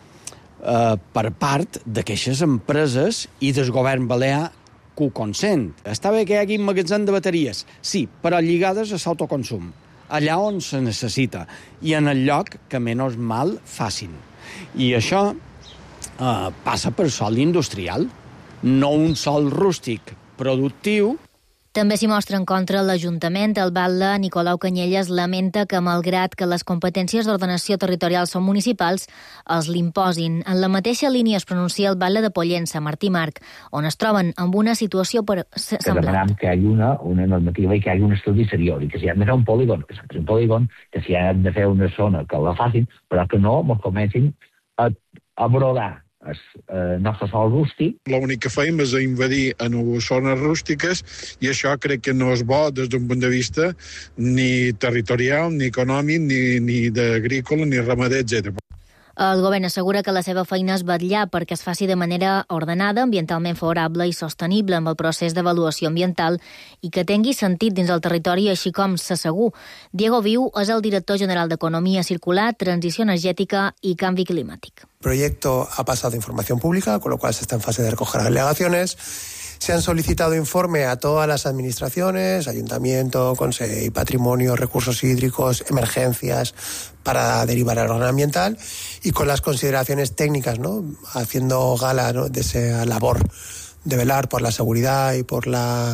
per part d'aquestes empreses i del govern balear que ho consent. Està bé que hi hagi un magatzem de bateries, sí, però lligades a l'autoconsum, allà on se necessita i en el lloc que menys mal facin. I això passa per sòl industrial, no un sòl rústic productiu. També s'hi mostra en contra l'Ajuntament. El batlle Nicolau Canyelles lamenta que, malgrat que les competències d'ordenació territorial són municipals, els l'imposin. En la mateixa línia es pronuncia el batlle de Pollença, Martí Marc, on es troben amb una situació semblant. Que demanem que hi hagi una normativa i que hi hagi un estudi seriós, i que si han de fer un polígon, que s'ha de fer un polígon, que si han de fer una zona, que la facin, però que no ens comencin a brodar el nostre sòl rústic. L'únic que feim és invadir en zones rústiques i això crec que no és bo des d'un punt de vista ni territorial, ni econòmic, ni d'agrícola, ni ramader, etc. El govern assegura que la seva feina és vetllar perquè es faci de manera ordenada, ambientalment favorable i sostenible amb el procés d'avaluació ambiental i que tingui sentit dins el territori, així com s'assegur. Diego Viu és el director general d'Economia Circular, Transició Energètica i Canvi Climàtic. El proyecto ha pasado a información pública, con lo cual se está en fase de recoger alegaciones. Se han solicitado informe a todas las administraciones, Ayuntamiento, Consejo, Patrimonio, Recursos Hídricos, Emergencias, para derivar al orden ambiental y con las consideraciones técnicas, ¿no? Haciendo gala, ¿no?, de esa labor de velar por la seguridad y por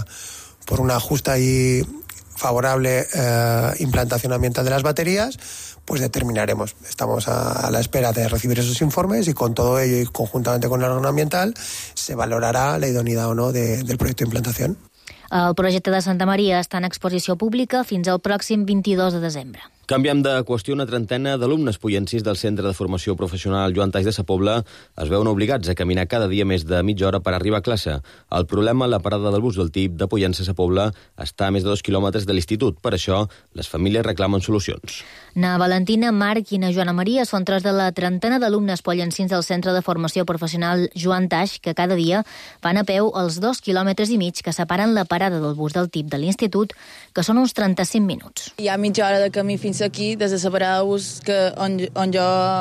una justa y favorable implantación ambiental de las baterías, pues determinaremos. Estamos a la espera de recibir esos informes y con todo ello y conjuntamente con el órgano ambiental se valorará la idoneidad o no del proyecto de implantación. El projecte de Santa Maria està en exposició pública fins al pròxim 22 de desembre. Canviem de qüestió. Una trentena d'alumnes pollencis del Centre de Formació Professional Joan Taix de Sa Pobla es veuen obligats a caminar cada dia més de mitja hora per arribar a classe. El problema, la parada del bus del TIP de Pollença a Sa Pobla està a més de 2 quilòmetres de l'institut. Per això, les famílies reclamen solucions. Na Valentina, Marc i na Joana Maria són 3 de la trentena d'alumnes pollencins del Centre de Formació Professional Joan Taix que cada dia van a peu els 2,5 quilòmetres que separen la parada del bus del TIP de l'institut, que són uns 35 minuts. Hi ha mitja hora de camí fins aquí, des de la parada de bus on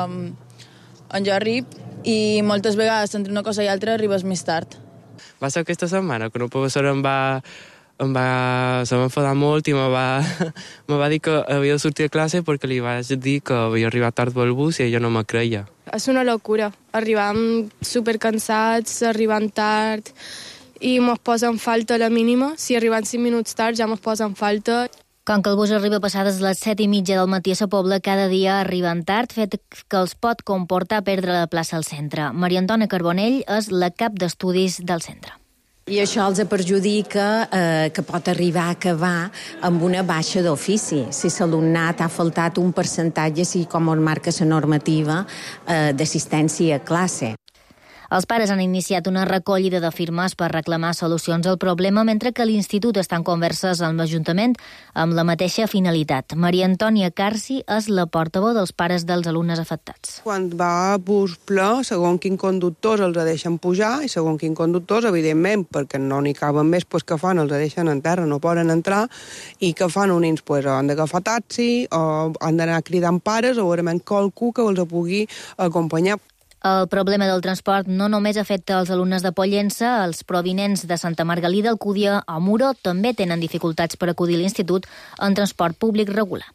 jo arribo, i moltes vegades entre una cosa i altra arribes més tard. Va ser aquesta setmana que una professora se va enfadar molt i me va dir que havia de sortir a classe perquè li vaig dir que havia arribat tard pel bus i ella no me creia. És una locura. Arribam supercansats, arribant tard i mos posen falta a la mínima. Si arribem 5 minuts tard ja mos posen falta. Com que el bus arriba passades les 7:30 del matí a Sa Pobla, cada dia arriben tard, fet que els pot comportar perdre la plaça al centre. Maria Antònia Carbonell és la cap d'estudis del centre. I això els perjudica que pot arribar a acabar amb una baixa d'ofici. Si l'alumnat ha faltat un percentatge, així com el marca la normativa d'assistència a classe. Els pares han iniciat una recollida de firmes per reclamar solucions al problema, mentre que l'Institut està en converses amb l'Ajuntament amb la mateixa finalitat. Maria Antònia Carci és la portaveu dels pares dels alumnes afectats. Quan va a bus ple, segons quin conductors els deixen pujar i segons quin conductors, evidentment, perquè no n'hi caben més, pues, que fan? Els deixen en terra, no poden entrar, i que fan uns? Pues, han d'agafar taxi o han d'anar cridant pares o realment qualcú que els pugui acompanyar. El problema del transport no només afecta els alumnes de Pollença, els provinents de Santa Margalida, Alcúdia o Muro també tenen dificultats per acudir a l'institut en transport públic regular.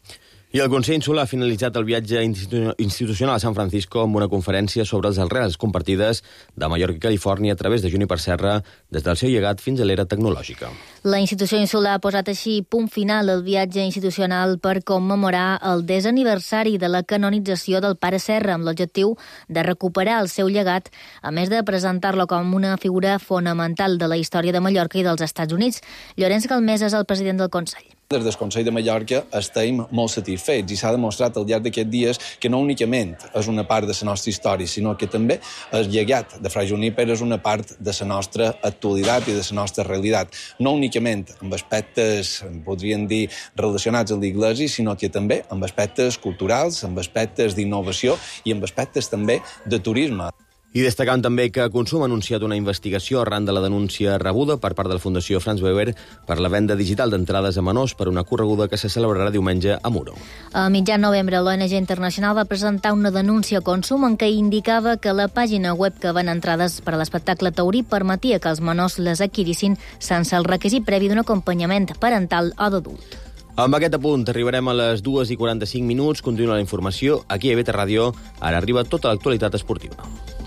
I el Consell Insular ha finalitzat el viatge institucional a San Francisco amb una conferència sobre les arrels compartides de Mallorca i Califòrnia a través de Juniper Serra des del seu llegat fins a l'era tecnològica. La institució insular ha posat així punt final al viatge institucional per commemorar el 10è aniversari de la canonització del pare Serra amb l'objectiu de recuperar el seu llegat, a més de presentar-lo com una figura fonamental de la història de Mallorca i dels Estats Units. Llorenç Galmés és el president del Consell. Des del Consell de Mallorca estem molt satisfets i s'ha demostrat al llarg d'aquests dies que no únicament és una part de la nostra història, sinó que també el llegat de Fra Juniper és una part de la nostra actualitat i de la nostra realitat. No únicament amb aspectes, podríem dir, relacionats amb l'Iglesi, sinó que també amb aspectes culturals, amb aspectes d'innovació i amb aspectes també de turisme. I destacant també que Consum ha anunciat una investigació arran de la denúncia rebuda per part de la Fundació Franz Weber per la venda digital d'entrades a menors per una correguda que se celebrarà diumenge a Muro. A mitjan novembre, l'ONG Internacional va presentar una denúncia a Consum en què indicava que la pàgina web que ven entrades per a l'espectacle taurí permetia que els menors les adquirissin sense el requisit previ d'un acompanyament parental o d'adult. Amb aquest apunt arribarem a les 2:45. Continua la informació. Aquí a IB3 Ràdio. Ara arriba tota l'actualitat esportiva.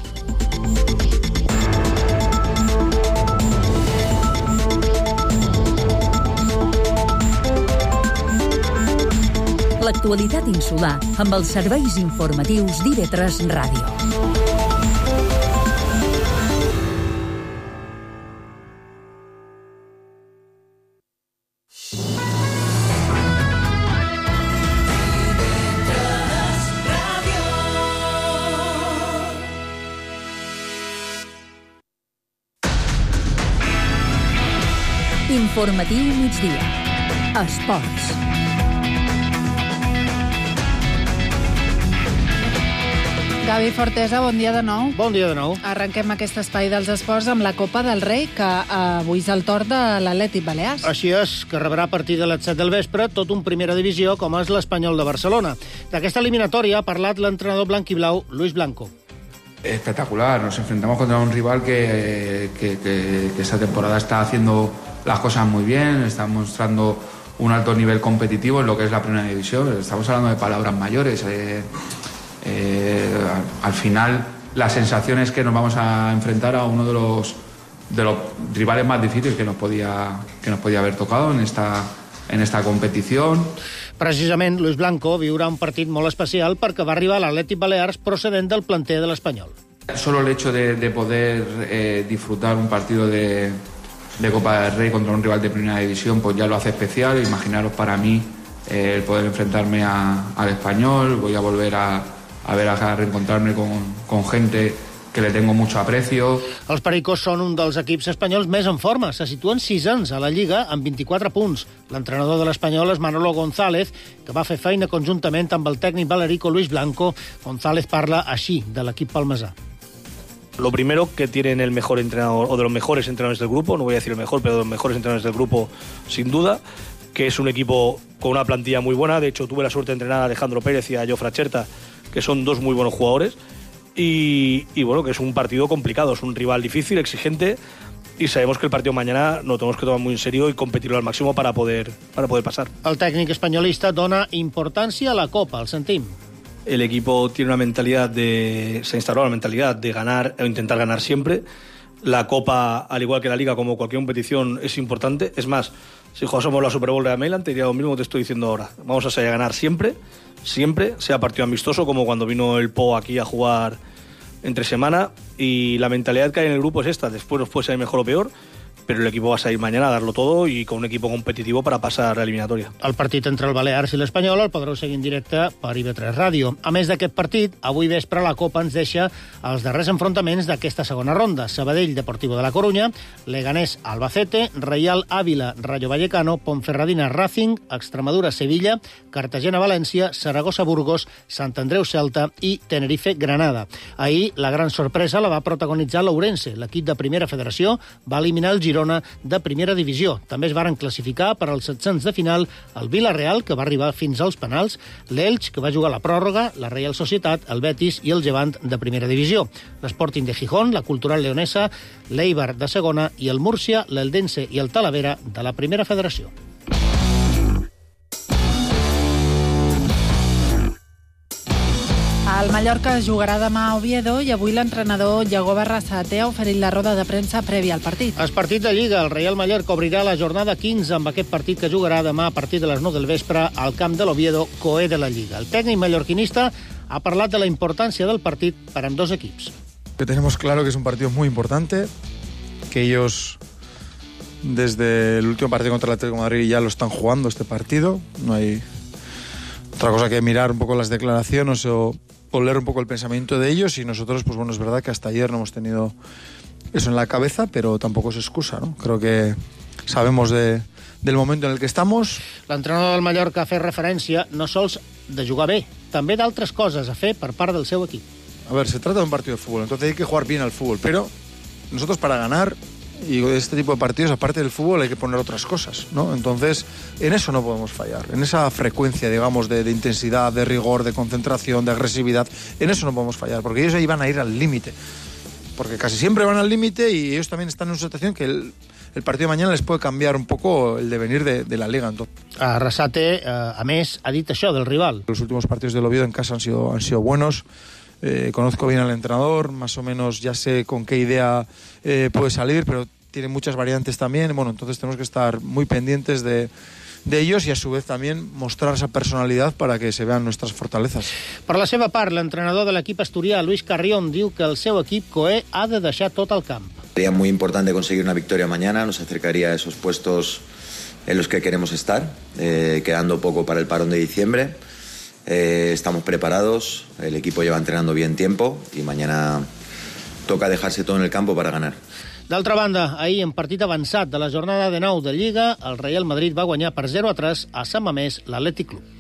L'actualitat insular amb els serveis informatius d'IB3 Ràdio. Informatiu migdia. Esports. Gavi Fortesa, bon dia de nou. Bon dia de nou. Arrenquem aquest espai dels esports amb la Copa del Rei, que avui és el torn de l'Atlètic Balears. Així és, que rebrà a partir de les 7 del vespre tot un primera divisió com és l'Espanyol de Barcelona. D'aquesta eliminatòria ha parlat l'entrenador blanquiblau Luis Blanco. Espectacular, nos enfrentamos contra un rival que esta temporada está haciendo las cosas muy bien, está mostrando un alto nivel competitivo en lo que es la primera división. Estamos hablando de palabras mayores. Al final la sensación es que nos vamos a enfrentar a uno de los rivales más difíciles que nos podía haber tocado en esta competición. Precisament, Luis Blanco viurà un partit molt especial perquè va arribar a l'Atlètic Balears procedent del planter de l'Espanyol. Solo el hecho de poder disfrutar un partido de Copa del Rey contra un rival de primera división pues ya lo hace especial. Imaginaros para mí el poder enfrentarme al Espanyol. Voy a volver a reencontrarme con gente que le tengo mucho aprecio. Els Pericos són un dels equips espanyols més en forma. Se situen 6ens a la Lliga amb 24 punts. L'entrenador de l'Espanyol és Manolo González, que va fer feina conjuntament amb el tècnic valerico Luis Blanco. González parla així de l'equip palmesà. Lo primero, que tienen el mejor entrenador, o de los mejores entrenadores del grupo, no voy a decir el mejor, pero de los mejores entrenadores del grupo, sin duda, que es un equipo con una plantilla muy buena. De hecho, tuve la suerte de entrenar a Alejandro Pérez y a Jofre Cherta, que son dos muy buenos jugadores. Y bueno, que es un partido complicado, es un rival difícil, exigente, y sabemos que el partido mañana lo tenemos que tomar muy en serio y competirlo al máximo para poder pasar. El tècnic espanyolista dona importància a la Copa, el sentim. El equipo tiene una mentalidad se ha instalado la mentalidad de ganar o intentar ganar siempre. La Copa, al igual que la Liga, como cualquier competición, es importante. Es más, si jugásemos la Super Bowl de Mainland, te diría lo mismo que te estoy diciendo ahora. Vamos a salir a ganar siempre, sea partido amistoso, como cuando vino el Po aquí a jugar entre semana. Y la mentalidad que hay en el grupo es esta. Después nos puede salir mejor o peor, pero el equipo va a salir mañana a darlo todo i con un equipo competitivo para passar a l'eliminatòria. El partit entre el Balears i l'Espanyol el podreu seguir en directe per IB3 Ràdio. A més d'aquest partit, avui vespre la Copa ens deixa els darrers enfrontaments d'aquesta segona ronda. Sabadell Deportivo de la Coruña, Leganés Albacete, Reial Ávila Rayo Vallecano, Ponferradina Racing, Extremadura Sevilla, Cartagena València, Saragossa Burgos, Sant Andreu Celta i Tenerife Granada. Ahir la gran sorpresa la va protagonitzar l'Ourense. L'equip de Primera Federació va eliminar el Girona de Primera Divisió. També es varen classificar per als 700 de final el Villarreal, que va arribar fins als penals, l'Elx, que va jugar la pròrroga, la Real Societat, el Betis i el Levant de Primera Divisió. L'Sporting de Gijón, la Cultural Leonesa, l'Eibar de Segona i el Múrcia, l'Eldense i el Talavera de la Primera Federació. Mallorca jugarà demà a Oviedo i avui l'entrenador Iago Barrasate ha oferit la roda de premsa prèvia al partit. El partit de Lliga, el Real Mallorca obrirà la jornada 15 amb aquest partit que jugarà demà a partir de les 9 del vespre al camp de l'Oviedo, coé de la Lliga. El tècnic mallorquinista ha parlat de la importància del partit per a ambdós equips. Que tenemos claro que es un partido muy importante, que ellos desde el último partido contra el Atlético de Madrid ya lo están jugando este partido. No hay otra cosa que mirar un poco las declaraciones o leer un poco el pensamiento de ellos, y nosotros, pues bueno, es verdad que hasta ayer no hemos tenido eso en la cabeza, pero tampoco es excusa, ¿no? Creo que sabemos del momento en el que estamos. L'entrenador del Mallorca ha fet referència no sols de jugar bé, també d'altres coses a fer per part del seu equip. A ver, se trata de un partido de fútbol, entonces hay que jugar bien al fútbol, pero nosotros para ganar, y este tipo de partidos, aparte del fútbol, hay que poner otras cosas, ¿no? Entonces, en eso no podemos fallar, en esa frecuencia, digamos, de intensidad, de rigor, de concentración, de agresividad, en eso no podemos fallar, porque ellos ahí van a ir al límite, porque casi siempre van al límite y ellos también están en una situación que el partido de mañana les puede cambiar un poco el devenir de la Liga. Arrasate, a més, ha dit això del rival. Los últimos partidos del Oviedo en casa han sido buenos. Conozco bien al entrenador, más o menos ya sé con qué idea puede salir, pero tiene muchas variantes también. Bueno, entonces tenemos que estar muy pendientes de ellos y a su vez también mostrar esa personalidad para que se vean nuestras fortalezas. Per la seva part, l'entrenador de l'equip asturià, Luis Carrión, diu que el seu equip coé ha de deixar tot el camp. Sería muy importante conseguir una victoria mañana, nos acercaría a esos puestos en los que queremos estar, quedando poco para el parón de diciembre. Estamos preparados, el equipo lleva entrenando bien tiempo y mañana toca dejarse todo en el campo para ganar. D'altra banda, ahir en partit avançat de la jornada de 9 de Lliga, el Real Madrid va guanyar per 0-3 a Sant Mamés l'Atlètic Club.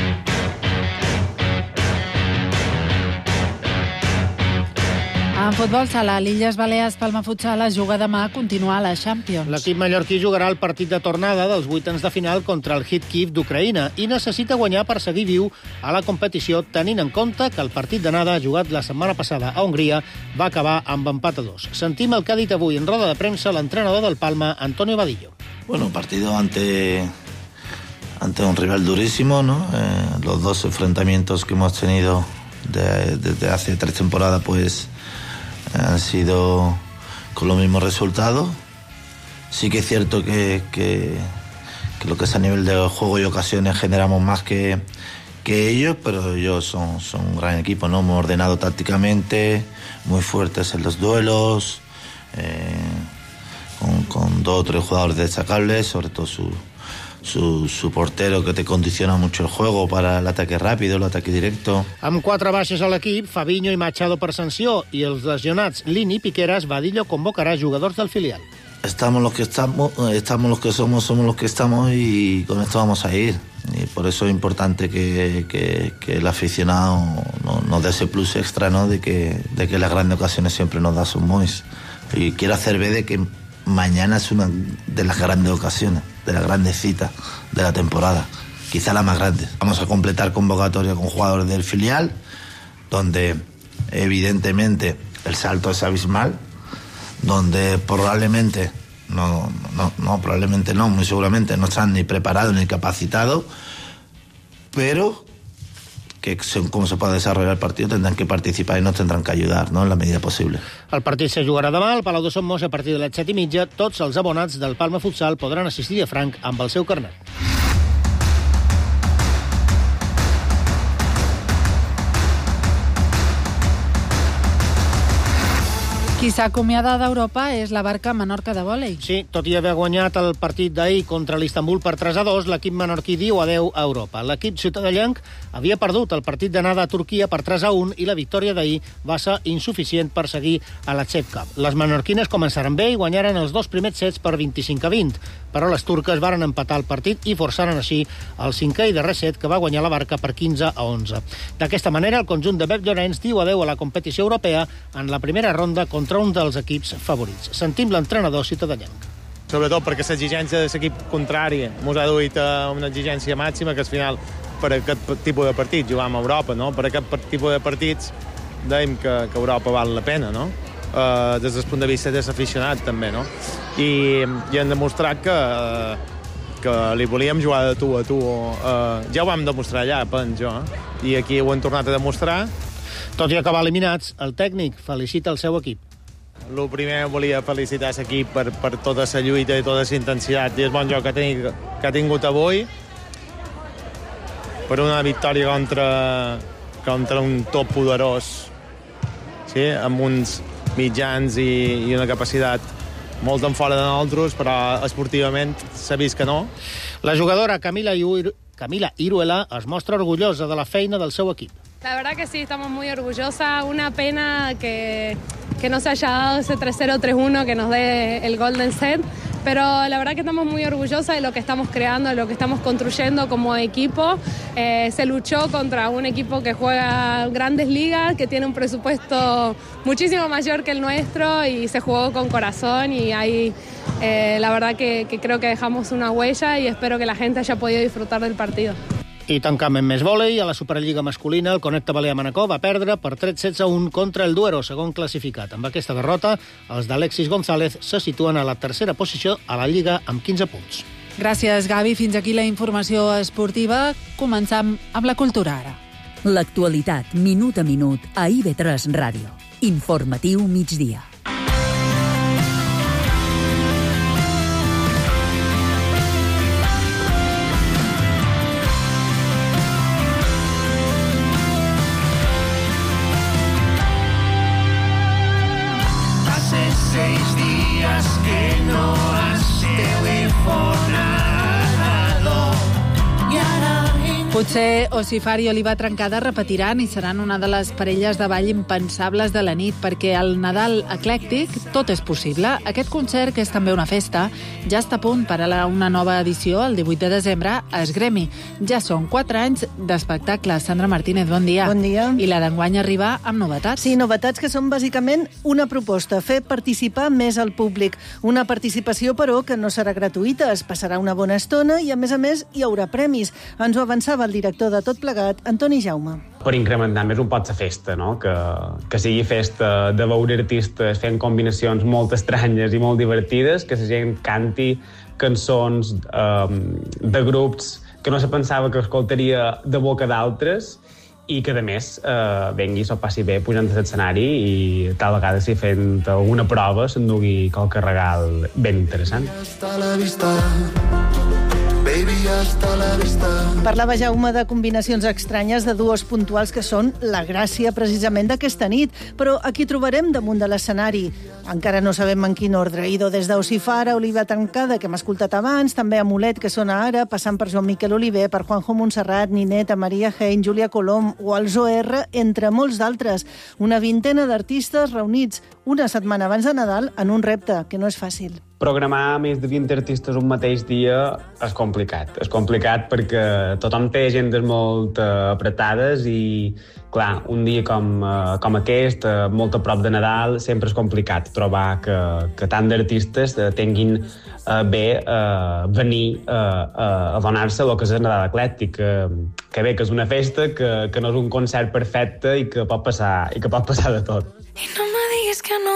En futbol sala, l'Illes Balears Palma Futsal es juga demà a continuar a la Champions. L'equip mallorquí jugarà el partit de tornada dels vuitens de final contra el Hit Kyiv d'Ucraïna i necessita guanyar per seguir viu a la competició, tenint en compte que el partit d'anada jugat la setmana passada a Hongria va acabar amb empat a 2. Sentim el que ha dit avui en roda de premsa l'entrenador del Palma, Antonio Vadillo. Bueno, partido ante un rival durísimo, ¿no? Los dos enfrentamientos que hemos tenido desde hace 3 temporadas, pues han sido con los mismos resultados. Sí que es cierto que lo que es a nivel de juego y ocasiones generamos más que ellos, pero ellos son un gran equipo, ¿no? Muy ordenado tácticamente, muy fuertes en los duelos, con 2 o 3 jugadores destacables, sobre todo su portero, que te condiciona mucho el juego para el ataque rápido, el ataque directo. Amb 4 baixes a l'equip, Fabinho i Machado per sanció, i els lesionats Lini i Piqueras, Vadillo convocarà jugadors del filial. Estamos los que somos los que estamos, y con esto vamos a ir. Y por eso es importante que el aficionado nos dé ese plus extra, ¿no? de que las grandes ocasiones siempre nos da Son Mois. Y quiero hacer ver de que mañana es una de las grandes ocasiones, de las grandes citas de la temporada, quizá la más grande. Vamos a completar convocatoria con jugadores del filial, donde evidentemente el salto es abismal, donde probablemente muy seguramente no están ni preparados ni capacitados, pero que según cómo se pueda desarrollar el partido tendrán que participar y nos tendrán que ayudar, ¿no? En la medida posible. El partit se jugarà demà al Palau de Son Moix a partir de les 7:30. Tots els abonats del Palma Futsal podran assistir a franc amb el seu carnet. Qui s'acomiada d'Europa és la Barca Menorca de vòlei. Sí, tot i haver guanyat el partit d'ahir contra l'Istanbul per 3-2, l'equip menorquí diu adeu a Europa. L'equip ciutadellenc havia perdut el partit d'anada a Turquia per 3-1 i la victòria d'ahir va ser insuficient per seguir a la Chef Cup. Les menorquines començaren bé i guanyaren els 2 primers sets per 25-20, però les turques varen empatar el partit i forçaren així el 5è i darrer set que va guanyar la Barca per 15-11. D'aquesta manera, el conjunt de Pep Llorenç diu adeu a la competició europea en la primera ronda contra un dels equips favorits. Sentim l'entrenador ciutadellenc. Sobretot perquè l'exigència de l'equip contrari ens ha duit a una exigència màxima, que al final per aquest tipus de partits jugàvem a Europa, no? Per aquest tipus de partits dèiem que Europa val la pena, no? Des del punt de vista de l'aficionat també, no? I hem demostrat que li volíem jugar de tu a tu. Ja ho vam demostrar allà, penso, i aquí ho hem tornat a demostrar. Tot i acabar eliminats, el tècnic felicita el seu equip. El primer volia felicitar l'equip per tota la lluita i tota la intensitat i el bon joc que ha tingut avui, per una victòria contra un top poderós, sí? Amb uns mitjans i una capacitat molt en fora de nosaltres, però esportivament s'ha vist que no. La jugadora Camila Iruela es mostra orgullosa de la feina del seu equip. La verdad que sí, estamos muy orgullosas. Una pena que no se haya dado ese 3-0, 3-1 que nos dé el golden set, pero la verdad que estamos muy orgullosas de lo que estamos creando, de lo que estamos construyendo como equipo. Se luchó contra un equipo que juega grandes ligas, que tiene un presupuesto muchísimo mayor que el nuestro y se jugó con corazón y ahí la verdad que creo que dejamos una huella y espero que la gente haya podido disfrutar del partido. I tancam amb més vòlei. A la Superliga masculina, el Connecta Balear Manacor va perdre per 3-16-1 contra el Duero, segon classificat. Amb aquesta derrota, els d'Alexis González se situen a la tercera posició a la Lliga amb 15 punts. Gràcies, Gavi. Fins aquí la informació esportiva. Començam amb la cultura ara. L'actualitat, minut a minut, a IB3 Ràdio. Informatiu migdia. Potser Ocifar i Oliva Trencada repetiran i seran una de les parelles de ball impensables de la nit, perquè al Nadal eclèctic tot és possible. Aquest concert, que és també una festa, ja està a punt per a una nova edició el 18 de desembre a Esgremi. Ja són 4 anys d'espectacle. Sandra Martínez, bon dia. Bon dia. I la d'enguany arriba amb novetats. Sí, novetats que són bàsicament una proposta, fer participar més al públic. Una participació, però, que no serà gratuïta, es passarà una bona estona i, a més, hi haurà premis. Ens ho avançava el director de Tot Plegat, Antoni Jaume. Per incrementar més un pot ser festa, no? Que sigui festa de veure artistes fent combinacions molt estranyes i molt divertides, que la gent canti cançons de grups que no se pensava que escoltaria de boca d'altres i que, a més, vengui, s'ho passi bé pujant a l'escenari i tal vegada, si fent alguna prova, s'endugui qualque regal ben interessant. Hasta la vista. Baby, hasta la vista. Parlava Jaume de combinacions estranyes de duos puntuals que són la gràcia precisament d'aquesta nit, però aquí trobarem damunt de l'escenari. Encara no sabem en quin ordre. Ido des d'Ocifar a Oliva Trencada, que hem escoltat abans, també Amulet, que sona ara, passant per Joan Miquel Oliver, per Juanjo Montserrat, Nineta, Maria Hein, Júlia Colom o els OR, entre molts d'altres. Una vintena d'artistes reunits una setmana abans de Nadal en un repte que no és fàcil. Programar més de 20 artistes un mateix dia és complicat. És complicat perquè tothom té agendes molt apretades i, clar, un dia com aquest, molt a prop de Nadal, sempre és complicat trobar que tant d'artistes tinguin bé venir a donar-se el que és el Nadal eclèctic, que bé, que és una festa, que no és un concert perfecte i que pot passar de tot. I no me diguis que no,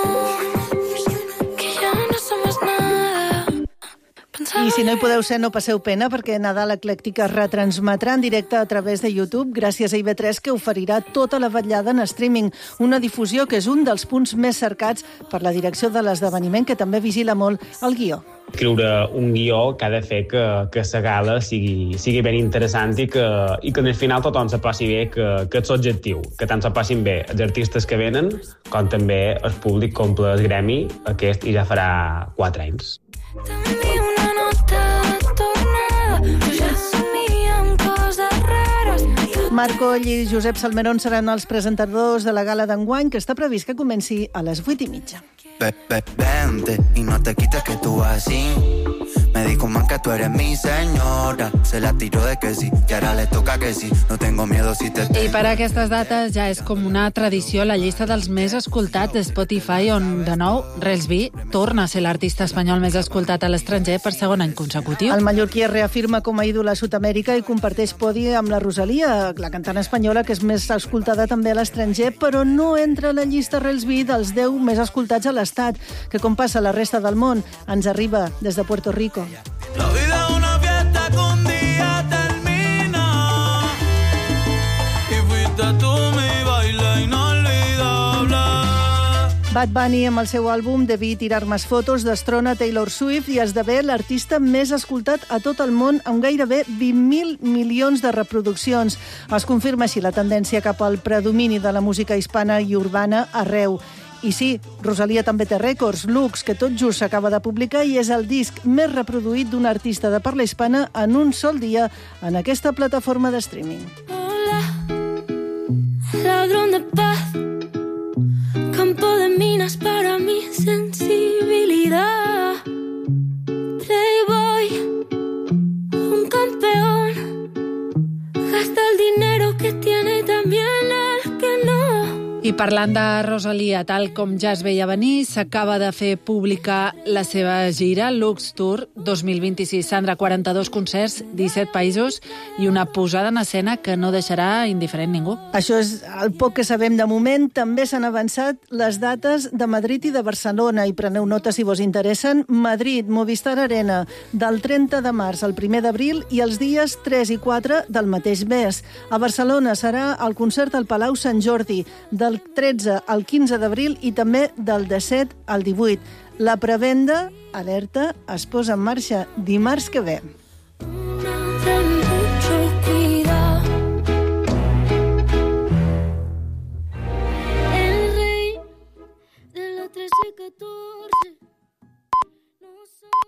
que ja no somos nada. I si no hi podeu ser, no passeu pena, perquè Nadal Eclèctic es retransmetrà en directe a través de YouTube gràcies a IB3, que oferirà tota la vetllada en streaming. Una difusió que és un dels punts més cercats per la direcció de l'esdeveniment, que també vigila molt el guió. Escriure un guió que ha de fer que la gala sigui ben interessant i que al final tothom se passi bé, que és l'objectiu, que tant se passin bé els artistes que venen com també el públic comple el gremi, aquest i ja farà 4 anys. Marc Coll i Josep Salmerón seran els presentadors de la gala d'enguany, que està previst que comenci a les 8:30. Vente y no te quites que tú vas así. Me dijo man que tú eres mi señora. Se la tiró de que sí, y ahora le toca que sí. No tengo miedo si te... I per a aquestes dates ja és com una tradició la llista dels més escoltats de Spotify, on, de nou, Rels B torna a ser l'artista espanyol més escoltat a l'estranger per segon any consecutiu. El mallorquí es reafirma com a ídol a Sud-amèrica i comparteix podi amb la Rosalia, la cantant espanyola, que és més escoltada també a l'estranger, però no entra a la llista Rels B dels 10 més escoltats a l'estat, que, com passa a la resta del món, ens arriba des de Puerto Rico. La vida es una fiesta que un día termina y fuiste tú mi baile y no Bad Bunny, amb el seu àlbum Debí tirar més fotos, destrona Taylor Swift i esdevé l'artista més escoltat a tot el món, amb gairebé 20.000 milions de reproduccions. Es confirma així la tendència cap al predomini de la música hispana i urbana arreu. I sí, Rosalía també té rècords. Lux, que tot just s'acaba de publicar i és el disc més reproduït d'un artista de parla hispana en un sol dia en aquesta plataforma de streaming. Hola, ladrón de paz, campo de minas para mi sensibilidad. Playboy, un campeón, gasta el dinero que tiene y también el que no. I parlant de Rosalía, tal com ja es veia venir, s'acaba de fer pública la seva gira Lux Tour 2026. Sandra, 42 concerts, 17 països i una posada en escena que no deixarà indiferent ningú. Això és el poc que sabem de moment. També s'han avançat les dates de Madrid i de Barcelona. I preneu nota si vos interessen. Madrid, Movistar Arena, del 30 de març al 1 d'abril i els dies 3 i 4 del mateix mes. A Barcelona serà el concert al Palau Sant Jordi, del 13 al 15 d'abril i també del 17 al 18. La prevenda, alerta, es posa en marxa dimarts que ve. El rey de la 13 y 14 no sabe.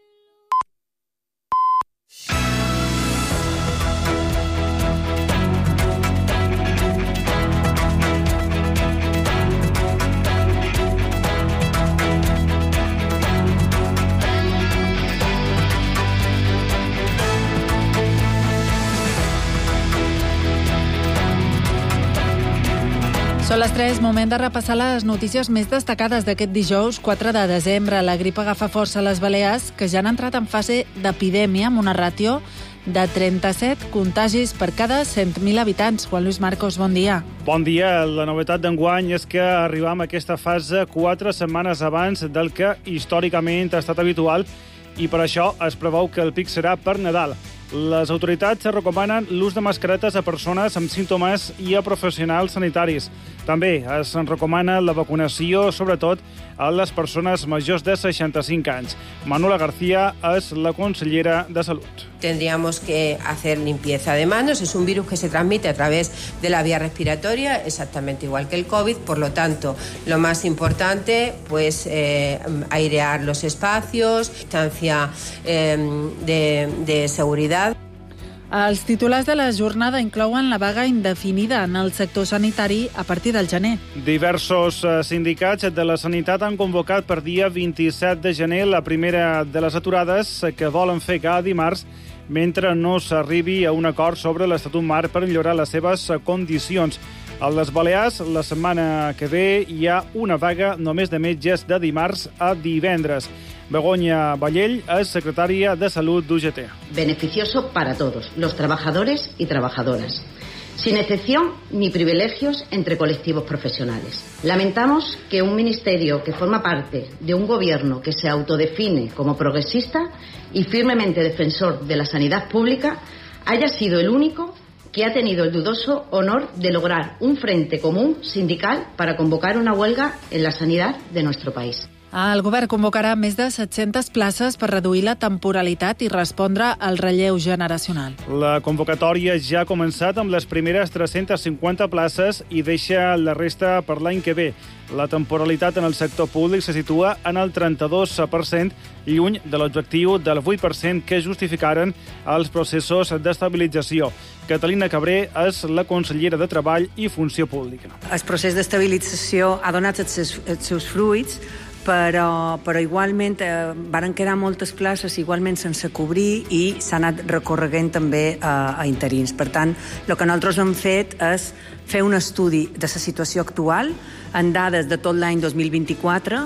Són les 3, moment de repassar les notícies més destacades d'aquest dijous 4 de desembre. La grip agafa força a les Balears, que ja han entrat en fase d'epidèmia amb una ràtio de 37 contagis per cada 100.000 habitants. Juan Luis Marcos, bon dia. Bon dia. La novetat d'enguany és que arribam a aquesta fase 4 setmanes abans del que històricament ha estat habitual i per això es preveu que el pic serà per Nadal. Les autoritats recomanen l'ús de mascaretes a persones amb símptomes i a professionals sanitaris. També es recomana la vacunació, sobretot a les persones majors de 65 anys. Manuela García és la consellera de Salut. Tendríamos que hacer limpieza de manos. Es un virus que se transmite a través de la vía respiratoria, exactamente igual que el COVID. Por lo tanto, lo más importante, pues airear los espacios, distancia de seguridad. Els titulars de la jornada inclouen la vaga indefinida en el sector sanitari a partir del gener. Diversos sindicats de la sanitat han convocat per dia 27 de gener la primera de les aturades que volen fer cada dimarts mentre no s'arribi a un acord sobre l'Estatut Marc per millorar les seves condicions. A les Balears, la setmana que ve hi ha una vaga només de metges de dimarts a divendres. Begoña Vallell es secretaria de Salud d'UGT. Beneficioso para todos, los trabajadores y trabajadoras, sin excepción ni privilegios entre colectivos profesionales. Lamentamos que un ministerio que forma parte de un gobierno que se autodefine como progresista y firmemente defensor de la sanidad pública haya sido el único que ha tenido el dudoso honor de lograr un frente común sindical para convocar una huelga en la sanidad de nuestro país. El govern convocarà més de 700 places per reduir la temporalitat i respondre al relleu generacional. La convocatòria ja ha començat amb les primeres 350 places i deixa la resta per l'any que ve. La temporalitat en el sector públic se situa en el 32%, lluny de l'objectiu del 8% que justificaren els processos d'estabilització. Catalina Cabré és la consellera de Treball i Funció Pública. El procés d'estabilització ha donat els seus fruits, però igualment varen quedar moltes places igualment sense cobrir i s'ha anat recorreguent també a interins. Per tant, el que nosaltres hem fet és fer un estudi de la situació actual en dades de tot l'any 2024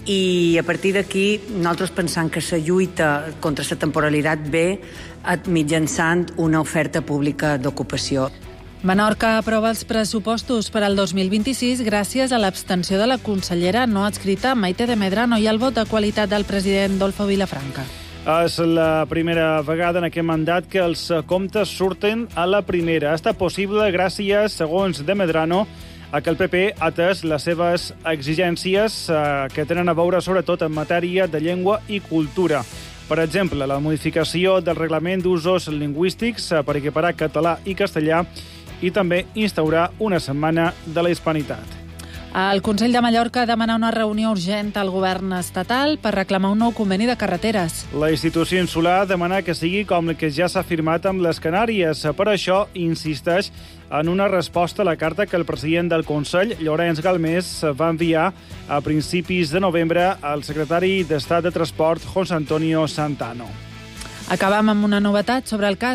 i a partir d'aquí nosaltres pensam que la lluita contra la temporalitat ve mitjançant una oferta pública d'ocupació. Menorca aprova els pressupostos per al 2026 gràcies a l'abstenció de la consellera no adscrita Maite de Medrano i al vot de qualitat del president Dolfo Vilafranca. És la primera vegada en aquest mandat que els comptes surten a la primera. Ha estat possible gràcies, segons de Medrano, a que el PP ha atès les seves exigències que tenen a veure sobretot en matèria de llengua i cultura. Per exemple, la modificació del reglament d'usos lingüístics per equiparar català i castellà i també instaurar una setmana de la hispanitat. El Consell de Mallorca demana una reunió urgent al govern estatal per reclamar un nou conveni de carreteres. La institució insular demana que sigui com el que ja s'ha firmat amb les Canàries. Per això insisteix en una resposta a la carta que el president del Consell, Llorenç Galmés, va enviar a principis de novembre al secretari d'Estat de Transport, José Antonio Santano. Acabem amb una novetat sobre el cas